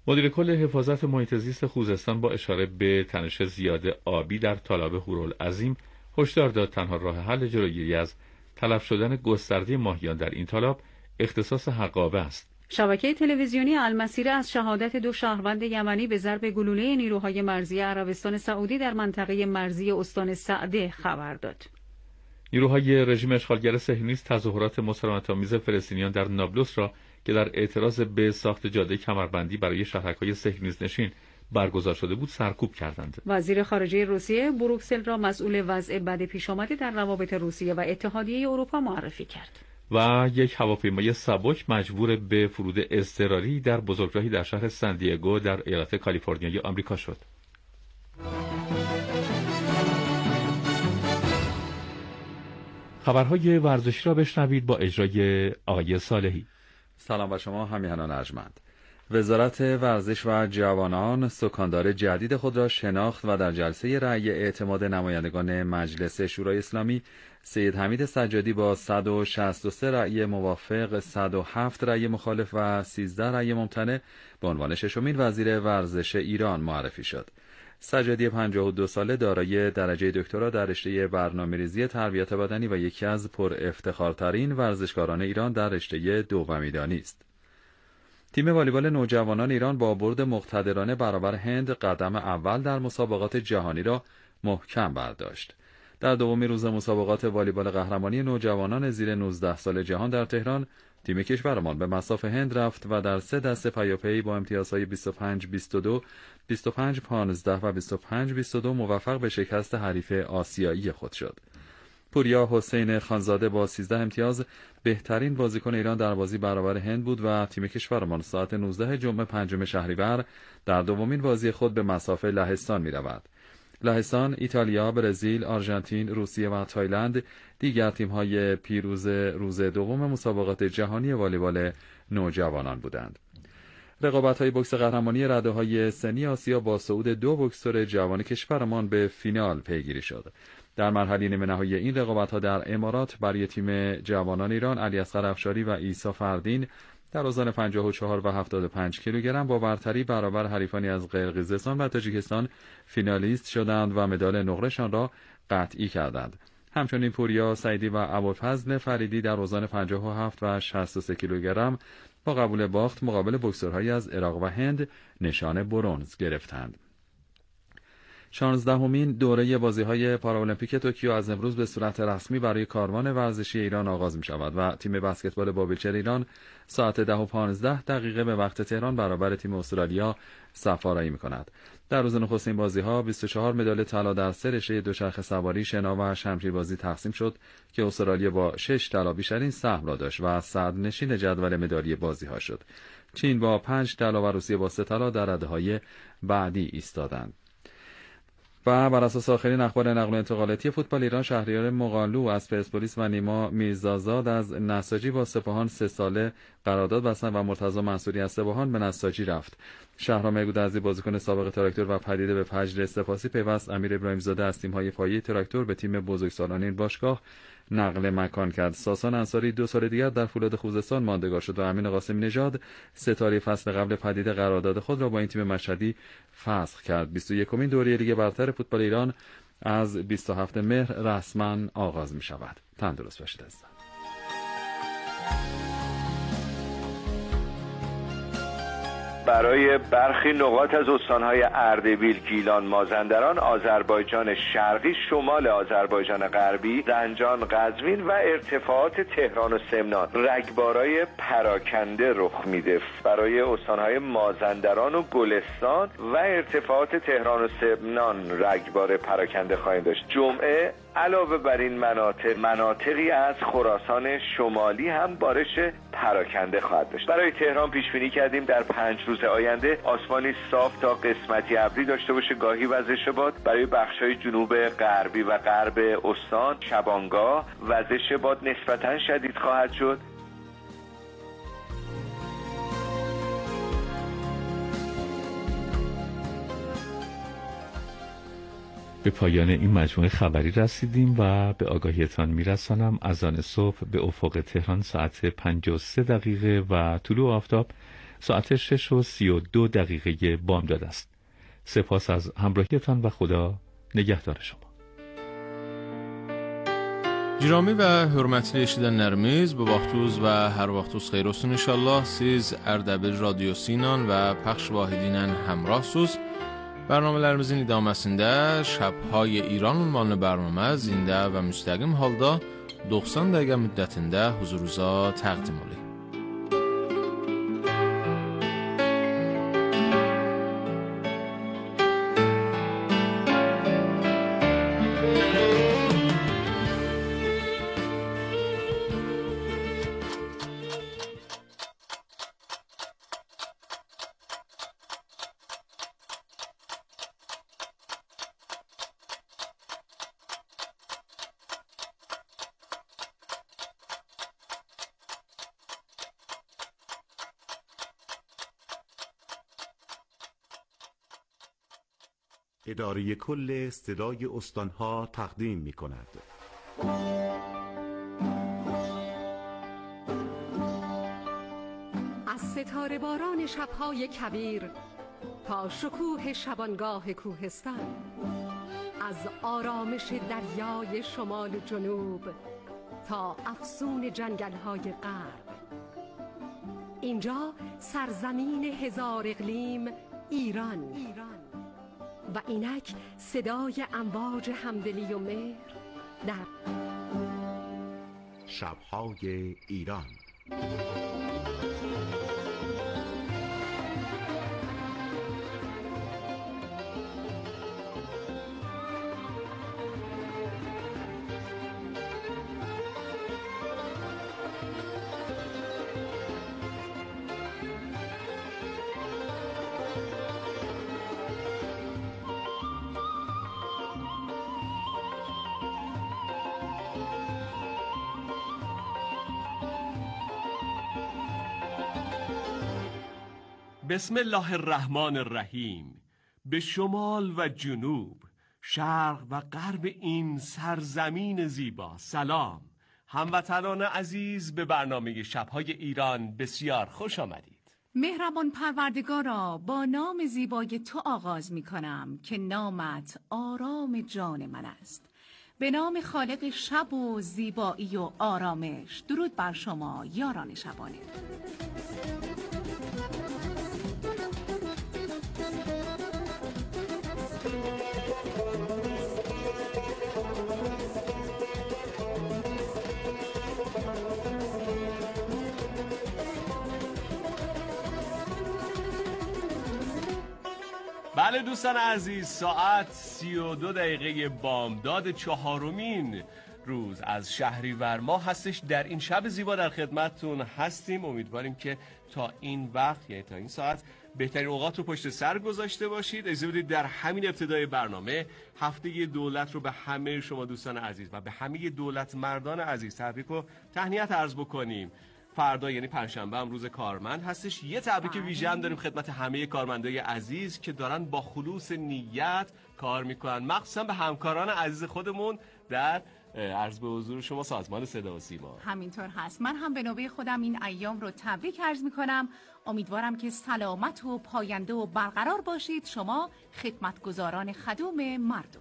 مدیر کل حفاظت محیط زیست خوزستان با اشاره به تنش زیاد آبی در تالاب هورالعظیم هشدار داد تنها راه حل جلوگیری از تلف شدن گسترده ماهیان در این تالاب اختصاص حقابه است. شبکه تلویزیونی المسیره از شهادت 2 شهروند یمنی به ضرب گلوله نیروهای مرزی عربستان سعودی در منطقه مرزی استان سعده خبر داد. نیروهای رژیم اشغالگر صهیونیست تظاهرات مسالمت‌آمیز فلسطینیان در نابلس را که در اعتراض به ساخت جاده کمربندی برای شهرک‌های صهیونیست‌نشین برگزار شده بود سرکوب کردند. وزیر خارجه روسیه بروکسل را مسئول وضع بد پیش آمده در روابط روسیه و اتحادیه اروپا معرفی کرد. و یک هواپیمای سبک مجبور به فرود اضطراری در بزرگراهی در شهر سندیگو در ایالت کالیفرنیای آمریکا شد. خبرهای ورزشی را بشنوید با اجرای آقای صالحی. سلام بر شما همیهنان ارجمند. وزارت ورزش و جوانان سکاندار جدید خود را شناخت و در جلسه رأی اعتماد نمایندگان مجلس شورای اسلامی سید حمید سجادی با 163 رأی موافق، 107 رأی مخالف و 13 رأی ممتنع به عنوان ششمین وزیر ورزش ایران معرفی شد. سجادی 52 ساله دارای درجه دکترا در رشته برنامه‌ریزی تربیت بدنی و یکی از پر افتخارترین ورزشکاران ایران در رشته دومیدانی است. تیم والیبال نوجوانان ایران با برد مقتدرانه برابر هند قدم اول در مسابقات جهانی را محکم برداشت. در دومین روز مسابقات والیبال قهرمانی نوجوانان زیر 19 سال جهان در تهران، تیم کشورمان به مصاف هند رفت و در 3 دسته پیاپی با امتیازهای 25-22، 25-15 و 25-22 موفق به شکست حریف آسیایی خود شد. پوریا حسین خانزاده با 13 امتیاز بهترین بازیکن ایران در بازی برابر هند بود و تیم کشورمان ساعت 19 جمعه 5 شهریور در دومین بازی خود به مصاف لهستان می رود. لهستان، ایتالیا، برزیل، آرژانتین، روسیه و تایلند دیگر تیم‌های پیروز روز دوم مسابقات جهانی والیبال نوجوانان بودند. رقابت‌های بوکس قهرمانی رده‌های سنی آسیا با صعود 2 بوکسور جوان کشورمان به فینال پیگیری شد. در مرحله نیمه نهایی این رقابت‌ها در امارات برای تیم جوانان ایران علیاصغر افشاری و عیسی فردین در اوزان 54 و 75 کیلوگرم با برتری برابر حریفانی از قرقیزستان و تاجیکستان فینالیست شدند و مدال نقره‌شان را قطعی کردند. همچنین پوریا سعیدی و ابوالفضل فریدی در اوزان 57 و 63 کیلوگرم با قبول باخت مقابل بوکسورهایی از عراق و هند نشان برنز گرفتند. 16مین دوره بازی‌های پارالمپیک توکیو از امروز به صورت رسمی برای کاروان ورزشی ایران آغاز می‌شود و تیم بسکتبال بابلچر ایران ساعت 10:15 به وقت تهران برابر تیم استرالیا صف‌آرایی می‌کند. در روز نخستین بازی‌ها 24 مدال طلا در 3 رشته دوچرخه سواری، شنا و شمشیربازی تقسیم شد که استرالیا با 6 طلا بیشترین سهم را داشت و صدرنشین جدول مدالی بازی‌ها شد. چین با 5 طلا و روسیه با 3 طلا در رده‌های بعدی ایستادند. و بر اساس آخرین اخبار نقل و انتقالاتی فوتبال ایران، شهریار مقالو از پرسپولیس و نیما میرزازاد از نساجی با سپاهان 3 ساله قرارداد بستند و مرتضی منصوری از سپاهان به نساجی رفت. شهرام گودرزی بازیکن سابق تراکتور و پدیده به فجر سپاسی پیوست. امیر ابراهیم زاده از تیم‌های پایه تراکتور به تیم بزرگسالان این باشگاه نقل مکان کرد. ساسان انصاری 2 سال دیگر در فولاد خوزستان ماندگار شد و امین قاسمی نژاد ستاره فصل قبل پدیده قرارداد خود را با این تیم مشهدی فسخ کرد. 21مین دوره لیگ برتر فوتبال ایران از 27 مهر رسما آغاز می شود. تندرست باشید عزیزان. برای برخی نقاط از استانهای اردبیل، گیلان، مازندران، آذربایجان شرقی، شمال آذربایجان غربی، زنجان، قزوین و ارتفاعات تهران و سمنان رگبارای پراکنده رخ میده. برای استانهای مازندران و گلستان و ارتفاعات تهران و سمنان رگبار پراکنده خواهیم داشت. جمعه علاوه بر این مناطقی از خراسان شمالی هم بارش پراکنده خواهد داشت. برای تهران پیش بینی کردیم در 5 روز آینده آسمانی صاف تا قسمتی ابری داشته باشه، گاهی وزش باد. برای بخش‌های جنوب غربی و غرب استان شبانگاه وزش باد نسبتاً شدید خواهد شد. به پایان این مجموعه خبری رسیدیم و به آگاهیتان میرسانم اذان صبح به افق تهران ساعت 5:03 و طلوع آفتاب ساعت 6:32 بامداد است. سپاس از همراهیتان و خدا نگهدار شما. Giromi və hörmətli eşidənlərimiz, bu vaxtınız və hər vaxtınız xeyir olsun inşallah. Siz Ərdəbil radiosu ilə və Pəxş Vahidi ilə həmrahsınız. Bərnamələrimizin idaməsində Şəbhay İran ünvanlı bərnamə zində və müstəqim halda 90 dəqiqə müddətində huzurunuza təqdim olunur. اداره کل صدای استانها تقدیم می کند. از ستاره باران شبهای کویر تا شکوه شبانگاه کوهستان، از آرامش دریای شمال و جنوب تا افسون جنگل‌های غرب، اینجا سرزمین هزار اقلیم ایران و اینک صدای امواج همدلی و مهر در شب‌های ایران. بسم الله الرحمن الرحیم. به شمال و جنوب، شرق و غرب این سرزمین زیبا سلام. هموطنان عزیز، به برنامه شب‌های ایران بسیار خوش آمدید. مهربان پروردگارا، با نام زیبای تو آغاز می کنم که نامت آرام جان من است. به نام خالق شب و زیبایی و آرامش، درود بر شما یاران شبانه. بله دوستان عزیز، ساعت 32 دقیقه بامداد 4مین روز از شهریور ماه هستش. در این شب زیبا در خدمتتون هستیم. امیدواریم که تا این وقت، یعنی تا این ساعت، بهترین اوقات رو پشت سر گذاشته باشید. اجازه بدید در همین ابتدای برنامه هفته دولت رو به همه شما دوستان عزیز و به همه دولت مردان عزیز تبریک و تهنیت عرض بکنیم. فردا یعنی پنجشنبه هم روز کارمند هستش. یه تبریک ویژه هم داریم خدمت همه کارمندای عزیز که دارن با خلوص نیت کار میکنن، مخصوصا به همکاران عزیز خودمون در عرض به حضور شما سازمان صدا و سیما. همینطور هست. من هم به نوبه خودم این ایام رو تبریک عرض میکنم. امیدوارم که سلامت و پاینده و برقرار باشید شما خدمتگزاران خدوم مردم.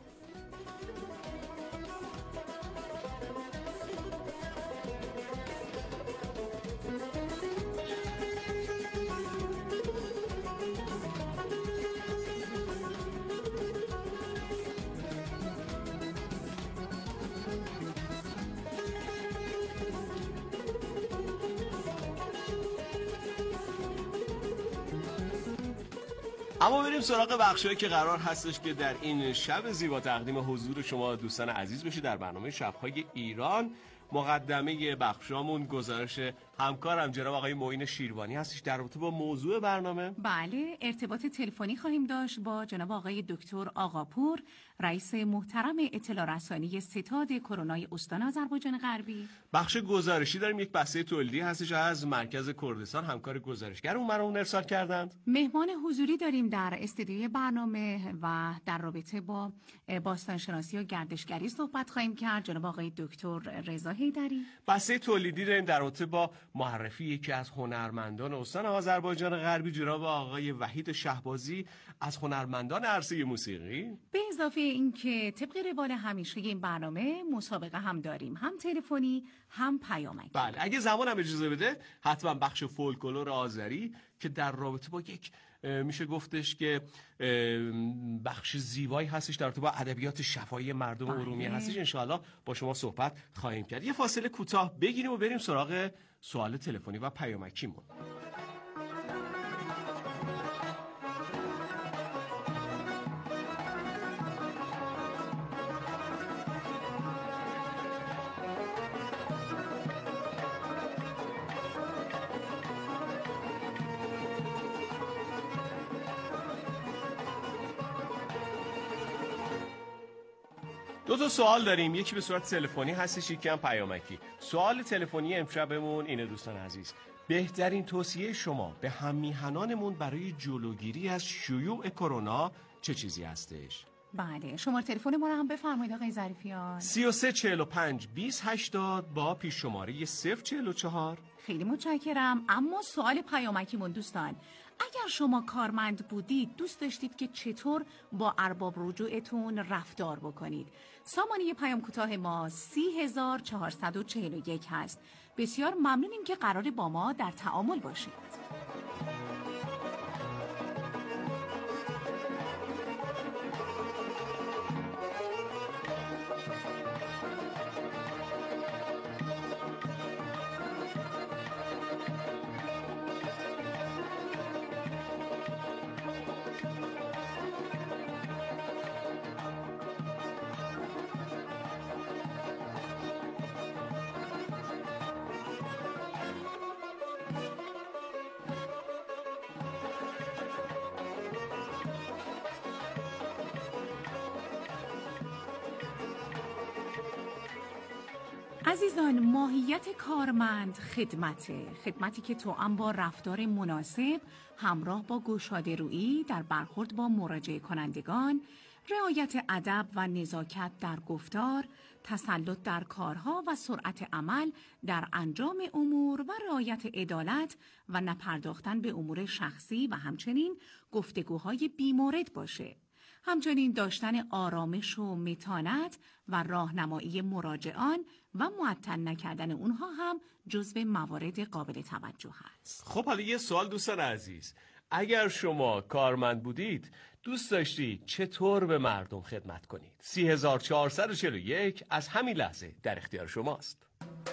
اما بریم سراغ بخشایی که قرار هستش که در این شب زیبا تقدیم حضور شما دوستان عزیز بشه در برنامه شب‌های ایران. مقدمه بخشامون گزارش همکارم جناب آقای معین شیروانی هستش در رابطه با موضوع برنامه. بله، ارتباط تلفنی خواهیم داشت با جناب آقای دکتر آقاپور، رئیس محترم اطلاع رسانی ستاد کرونای استان آذربایجان غربی. بخش گزارشی داریم، یک بسته تولیدی هستش از مرکز کردستان، همکار گزارشگر اون برامون ارسال کردند. مهمان حضوری داریم در استودیوی برنامه و در رابطه با باستانشناسی و گردشگری صحبت خواهیم کرد، جناب آقای دکتر رضا حیدری. بسته تولیدی داریم در رابطه با معرفی یکی از هنرمندان استان آذربایجان غربی جناب آقای وحید شهبازی از هنرمندان عرصه موسیقی. به اضافه اینکه طبق روال همیشه این برنامه مسابقه هم داریم، هم تلفنی هم پیامکی. بله، اگه زمانم اجازه بده حتما بخش فولکلور آذری که در رابطه با یک میشه گفتش که بخش زیبایی هستش در رابطه با ادبیات شفاهی مردم ارومیه هستش، انشاءالله با شما صحبت خواهیم کرد. یه فاصله کوتاه بگیریم و بریم سراغ سوال تلفنی و پیامکیمون. دو تا سوال داریم، یکی به صورت تلفنی هستش، یکی هم پیامکی. سوال تلفنی امشبمون اینه دوستان عزیز: بهترین توصیه شما به هم‌میهنانمون برای جلوگیری از شیوع کرونا چه چیزی هستش؟ بله، شماره تلفن ما رو هم بفرمایید آقای ظریفیان. 33 45 20 80 با پیش شماره 044. خیلی متشکرم. اما سوال پیامکیمون دوستان: اگر شما کارمند بودید دوست داشتید که چطور با ارباب رجوعتون رفتار بکنید؟ سامانه پیام کوتاه ما 30441 هست. بسیار ممنونیم که قراره با ما در تعامل باشید. عزیزان، ماهیت کارمند خدمتی که توأم با رفتار مناسب همراه با گشاده رویی در برخورد با مراجعه کنندگان، رعایت ادب و نزاکت در گفتار، تسلط در کارها و سرعت عمل در انجام امور و رعایت عدالت و نپرداختن به امور شخصی و همچنین گفتگوهای بیمورد باشه. همچنین داشتن آرامش و متانت و راهنمایی مراجعان و معطل نکردن اونها هم جزو موارد قابل توجه هست. خب حالا یه سوال دوستان عزیز: اگر شما کارمند بودید دوست داشتید چطور به مردم خدمت کنید؟ 3441 از همین لحظه در اختیار شماست.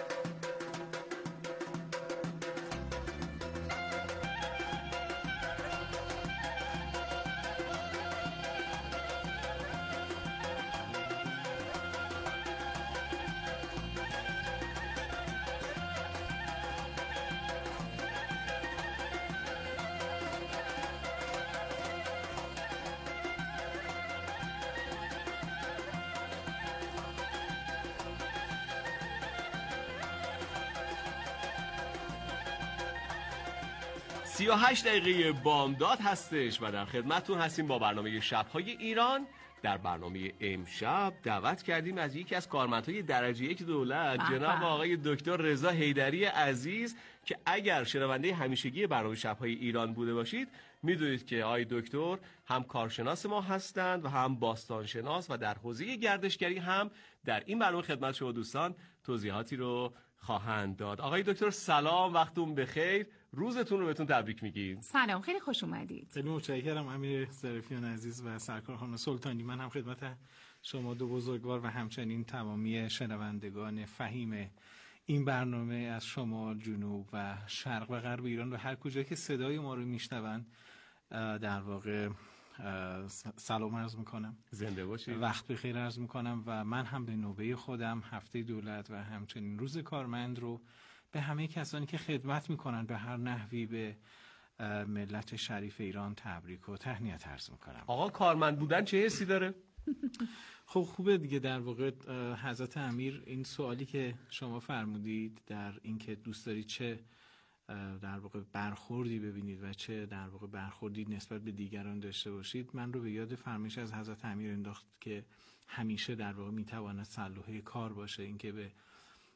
سی و 8 دقیقه بامداد هستش و در خدمتتون هستیم با برنامه شب‌های ایران. در برنامه امشب دعوت کردیم از یکی از کارمندهای درجه 1 دولت، جناب آقای دکتر رضا حیدری عزیز، که اگر شنونده همیشگی برنامه شب‌های ایران بوده باشید میدونید که آقای دکتر هم کارشناس ما هستند و هم باستانشناس و در حوزه گردشگری هم در این برنامه خدمت شما دوستان توضیحاتی رو خواهند داد. آقای دکتر سلام، وقتتون بخیر، روزتون رو بهتون تبریک میگیم. سلام، خیلی خوش اومدید. خیلی متشکرم امیر ظریفیان عزیز و سرکار خانم سلطانی. من هم خدمت شما دو بزرگوار و همچنین تمامی شنوندگان فهیم این برنامه از شمال، جنوب و شرق و غرب ایران و هر کجا که صدای ما رو میشنون در واقع سلام عرض میکنم. زنده باشید. وقت بخیر عرض میکنم و من هم به نوبه خودم هفته دولت و همچنین روز کارمند رو به همه کسانی که خدمت میکنن به هر نحوی به ملت شریف ایران تبریک و تهنیت عرض میکنم. آقا کارمند بودن چه حسی داره؟ خب خوبه دیگه. در واقع حضرت امیر این سوالی که شما فرمودید در اینکه دوست دارید چه در واقع برخوردی ببینید و چه در واقع برخوردی نسبت به دیگران داشته باشید، من رو به یاد فرمایش از حضرت امیر انداخت که همیشه در واقع میتواند سلوحه کار باشه، اینکه به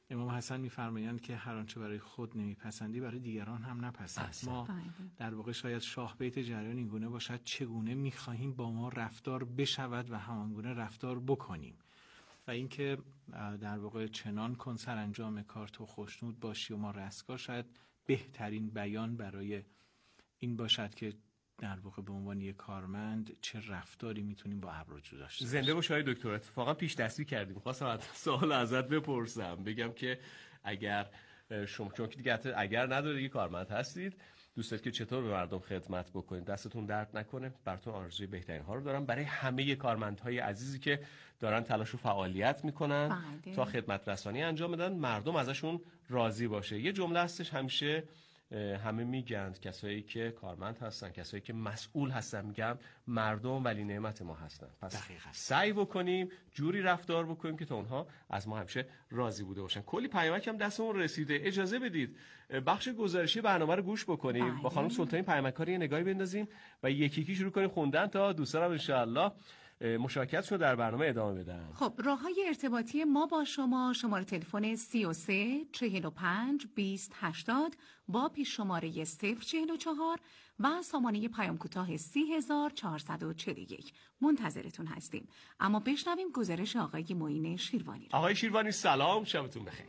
امام حسن می‌فرمایند که هر آنچه برای خود نمیپسندی برای دیگران هم نپسند. ما در واقع شاید شاه بیت جریان این گونه باشد چگونه می‌خواهیم با ما رفتار بشود و همانگونه رفتار بکنیم و اینکه در واقع چنان کن سرانجام کار تو خوشنود باشی و ما رستگار، شاید بهترین بیان برای این باشد که در واقع به عنوان یک کارمند چه رفتاری میتونیم با ابروجو داشته باشیم. زنده باش آقای دکتر، اتفاقا پیش دستی کردیم. خواستم سوال ازت بپرسم، بگم که اگر شما، چون که دیگه اگر نداره دیگه کارمند هستید، دوست دارید که چطور به مردم خدمت بکنید، دستتون درد نکنه، براتون آرزوی بهترین ها رو دارم برای همه کارمندهای عزیزی که دارن تلاش و فعالیت میکنن تا خدمت رسانی انجام بدن، مردم ازشون راضی باشه. یه جمله هستش همیشه همه میگن، کسایی که کارمند هستن، کسایی که مسئول هستن، میگن مردم ولی نعمت ما هستن. پس دقیقا سعی بکنیم جوری رفتار بکنیم که تا اونها از ما همیشه راضی بوده باشن. کلی پیامک هم دستمون رسیده، اجازه بدید بخش گزارشی برنامه رو گوش بکنیم، با خانم سلطانی پیامک‌ها رو یه نگاهی بندازیم و یکی یکی شروع کنیم خوندن تا دوستانم ان شاءالله مشارکتشون در برنامه ادامه بدن. خب راه‌های ارتباطی ما با شما، شماره تلفن 33 45 20 80 با پیش شماره 044 و سامانه پیام کوتاه 30441. منتظرتون هستیم. اما بشنویم گزارش آقای معین شیروانی. آقای شیروانی سلام، شبتون بخیر.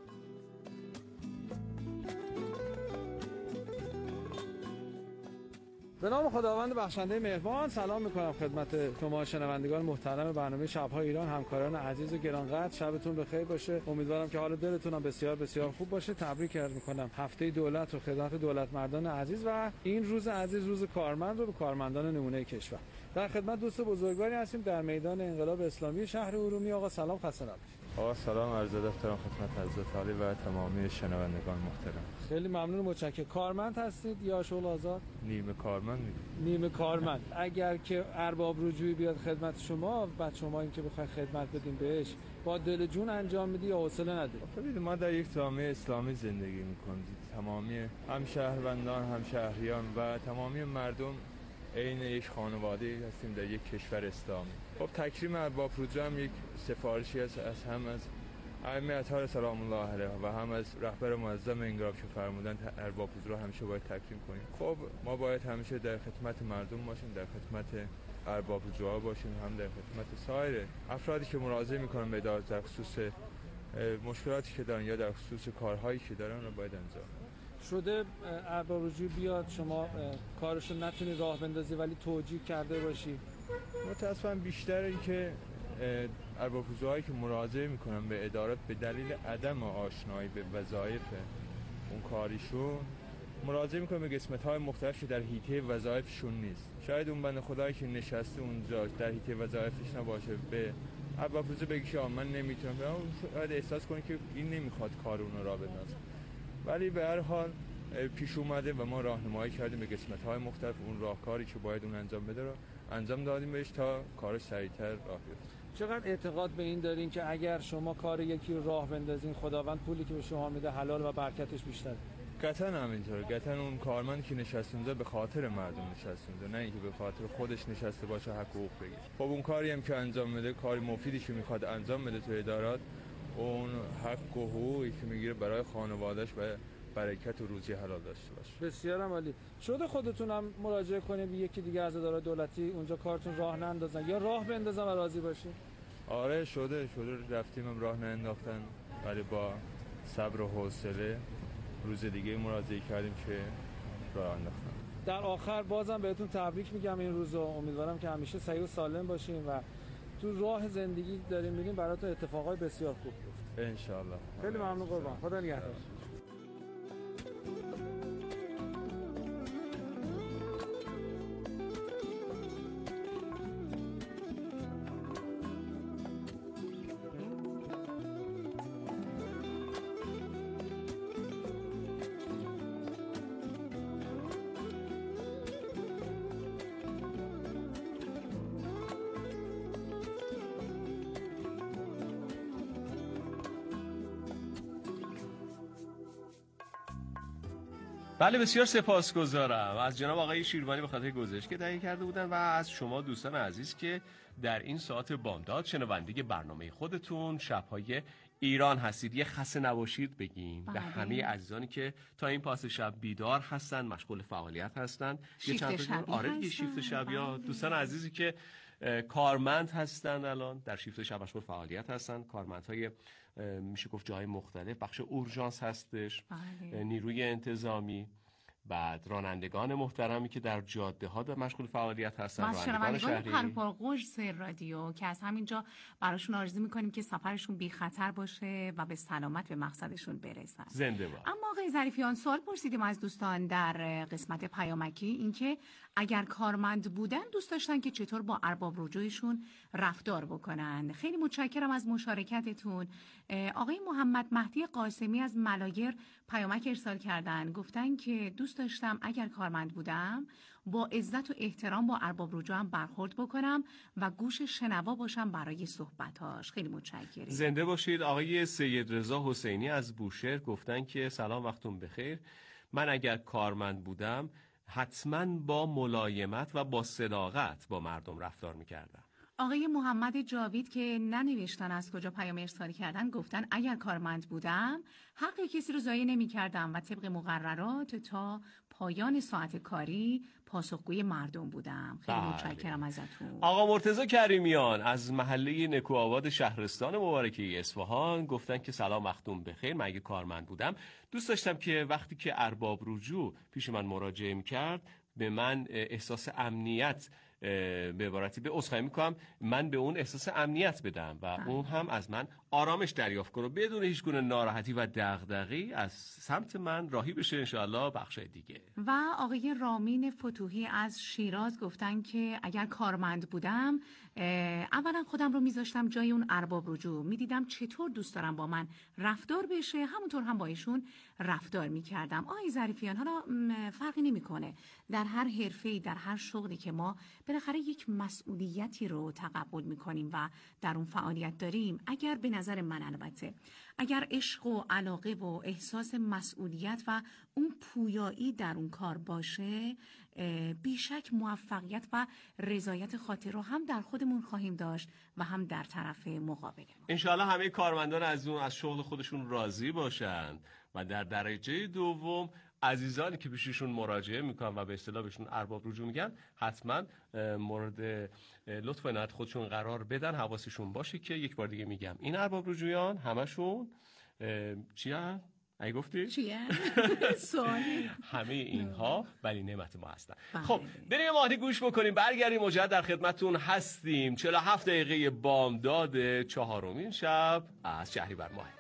به نام خداوند بخشنده مهربان سلام میکنم خدمت شما شنوندگان محترم برنامه شب‌های ایران، همکاران عزیز و گرانقدر. شبتون بخیر باشه. امیدوارم که حال دلتون هم بسیار بسیار خوب باشه. تبریک عرض میکنم هفته دولت و خدمت دولت مردان عزیز و این روز عزیز، روز کارمند رو به کارمندان نمونه کشور. در خدمت دوست بزرگواری هستیم در میدان انقلاب اسلامی شهر ارومیه. آقا سلام، خسته نباشید. آقا سلام، عرض ادب دارم خدمت حضرت عالی و تمامی شنوندگان محترم. خیلی ممنون و متشکرم. کارمند هستید یا شغل آزاد؟ نیمه کارمند میگم. نیمه کارمند. اگر که ارباب رجوعی بیاد خدمت شما، بعد شما این که بخواید خدمت بدین بهش، با دل جون انجام میدی یا حوصله نداری؟ ببینید ما در یک جامعه اسلامی زندگی میکنیم. تمامی هم شهروندان، هم شهریان و تمامی مردم عین یک خانواده هستیم در یک کشور اسلامی. خب تکریم ارباب رجوع هم یک سفارشی است از هم از ائمه اطهار سلام الله علیه و هم از رهبر معظم انقلاب که فرمودن ارباب رجوع همیشه باید تکریم کنیم. خب ما باید همیشه در خدمت مردم باشیم، در خدمت ارباب رجوع باشیم، هم در خدمت سایر افرادی که مراجعه میکنن به اداره در خصوص مشکلاتی که دارن یا در خصوص کارهایی که دارن رو باید انجام شده. ارباب رجوع بیاد شما کارشو نتونی راه بندازی ولی توجیه کرده باشی. متاسفم بیشتر این که ارباب رجوعی که مراجعه میکنن به ادارات به دلیل عدم آشنایی به وظایف اون کاریشون مراجعه میکنن به قسمت‌های مختلف که در حیطه وظایفشون نیست. شاید اون بنده خدایی که نشسته اونجا در حیطه وظایفش نباشه، به ارباب رجوع بگه که من نمیتونم، شاید احساس کنه که این نمیخواد کار اون را بندازه. ولی به هر حال پیش اومده و ما راهنمایی کردیم به قسمت‌های مختلف اون راهکاری که باید اون انجام بده رو انجام دادیم بهش تا کارش سریعتر راه بیفته. چقدر اعتقاد به این دارین که اگر شما کار یکی رو راه بندازین خداوند پولی که به شما میده حلال و برکتش بیشتره؟ قطعا همینطوره. قطعا اون کارمندی که نشسته اونجا به خاطر مردم نشسته اونجا، نه اینکه به خاطر خودش نشسته باشه حق حقوق بگیره. خب اون کاری هم که انجام میده، کاری مفیدی که میخواد انجام بده تو ادارات، اون حق و حقوقی که میگیره برای خانواده‌اش و برکت و روزی حلال داشته باشه. بسیارم عالی. شده خودتون هم مراجعه کنید به یکی دیگه از ادارات دولتی اونجا کارتون راه نندازن یا راه بندازن و راضی باشین؟ آره شده رفتیم هم راه ننداختن ولی با صبر و حوصله روز دیگه مراجعه کردیم که راه انداختن. در آخر بازم بهتون تبریک میگم این روزو. امیدوارم که همیشه صحیح و سالم باشین و تو راه زندگی داریم میریم براتون اتفاقای بسیار خوب بیفته ان شاء الله. خیلی ممنون قربان. خدا نگهدار. بله بسیار سپاسگزارم از جناب آقای شیروانی به خاطر گزارشی که تهیه کرده بودن و از شما دوستان عزیز که در این ساعت بامداد شنونده برنامه خودتون شب‌های ایران هستید. یه خسته نباشید بگیم به همه عزیزانی که تا این پاس شب بیدار هستن، مشغول فعالیت هستن. یه شیفت شب یا دوستان عزیزی که کارمند هستن الان در شیفت شب مشغول فعالیت هستن، کارمندهای میشه گفت جای مختلف، بخش اورژانس هستش، نیروی انتظامی، بعد رانندگان محترمی که در جاده ها مشغول فعالیت هستن، رانندگان پرپرقرص رادیو که از همینجا براشون آرزو میکنیم که سفرشون بی خطر باشه و به سلامت به مقصدشون برسن. زنده باد. اما آقای ظریفیان، سوال پرسیدیم از دوستان در قسمت پیامکی، اینکه اگر کارمند بودن دوست داشتن که چطور با ارباب رجوعشون رفتار بکنن. خیلی متشکرم از مشارکتتون. آقای محمد مهدی قاسمی از ملایر پیامک ارسال کردن، گفتن که دوست داشتم اگر کارمند بودم با عزت و احترام با ارباب رجوعم برخورد بکنم و گوش شنوا باشم برای صحبتاش. خیلی متشکرم. زنده باشید. آقای سید رضا حسینی از بوشهر گفتن که سلام، وقتون بخیر. من اگر کارمند بودم حتما با ملایمت و با صداقت با مردم رفتار میکردم. آقای محمد جاوید که ننوشتن از کجا پیام ارسال کردن، گفتن اگر کارمند بودم حق کسی رو ضایع نمی‌کردم و طبق مقررات تا پایان ساعت کاری پاسخگوی مردم بودم. خیلی متشکرم ازتون. آقا مرتضی کریمیان از محله نکوآباد شهرستان مبارکه اصفهان گفتن که سلام، وقتون بخیر. من اگه کارمند بودم دوست داشتم که وقتی که ارباب رجوع پیش من مراجعه می‌کرد به من احساس امنیت، به عبارتی به عذرخواهی میکنم، من به اون احساس امنیت بدم و اون هم از من آرامش دریافت کنه بدون هیچ گونه ناراحتی و دغدغه‌ای از سمت من راهی بشه انشاءالله بخشای دیگه. و آقای رامین فتوحی از شیراز گفتن که اگر کارمند بودم اولا خودم رو میذاشتم جای اون ارباب رجوع، میدیدم چطور دوست دارم با من رفتار بشه، همونطور هم با ایشون رفتار میکردم. آقای ظریفیان، حالا فرقی نمیکنه در هر حرفه‌ای، در هر شغلی که ما بالاخره یک مسئولیتی رو تقبل میکنیم و در اون فعالیت داریم، اگر به نظر من البته اگر عشق و علاقه و احساس مسئولیت و اون پویایی در اون کار باشه، بیشک موفقیت و رضایت خاطر رو هم در خودمون خواهیم داشت و هم در طرف مقابلمون. انشاءالله همه کارمندان از شغل خودشون راضی باشن و در درجه دوم عزیزانی که پیششون مراجعه میکنن و به اصطلاح بهشون ارباب رجوع میگن حتما مورد لطف و عنایت خودشون قرار بدن، حواسشون باشه که یک بار دیگه میگم این ارباب رجوعیان همشون چی هستن؟ اگه گفتی؟ چیه؟ سوالی همه اینها ولی نعمت ما هستن. خب بریم ماهدی گوش بکنیم، برگردیم مجدد در خدمتتون هستیم. 47 دقیقه بامداد 4مین شب از شهریور ماه.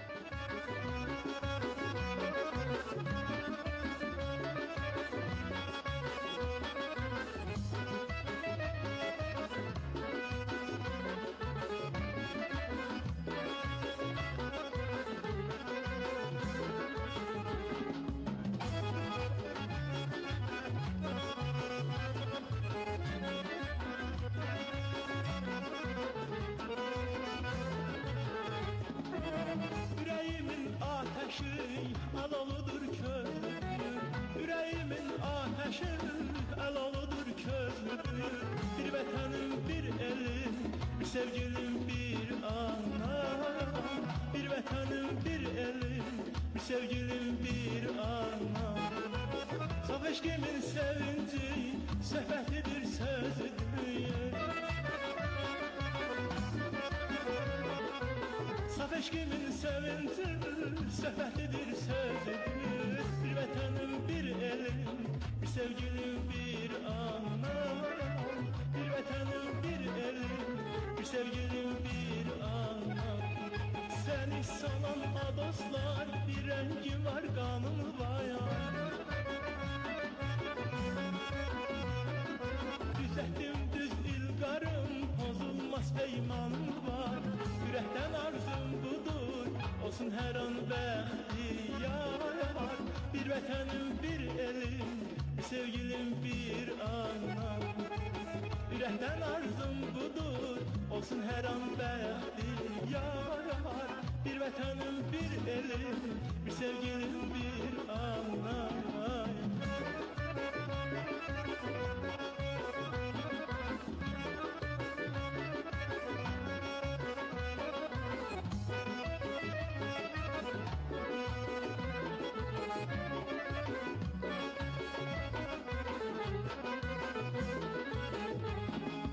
Sevgilim bir ana, bir vatanım bir elim, bir sevgilim bir ana. Saf eşkimin sevinci, sefehlidir sözüdür. Saf eşkimin sevinci, sefehlidir sözüdür. Bir vatanım bir elim, bir sevgilim bir ana, bir vatanım bir elim. Bir sevgilim bir ana. Seni sanan adoslar, bir rengi var kanım bayan. Düzelttim düz ilgarım, bozulmaz peymanım var. Yürekten arzum budur, olsun her an behtiyar. Bir vatanım bir elim, bir sevgilim bir ana. Yürekten arzum budur, olsun her an behtiyar. Bir vatanım bir elim, bir sevgilim bir ana.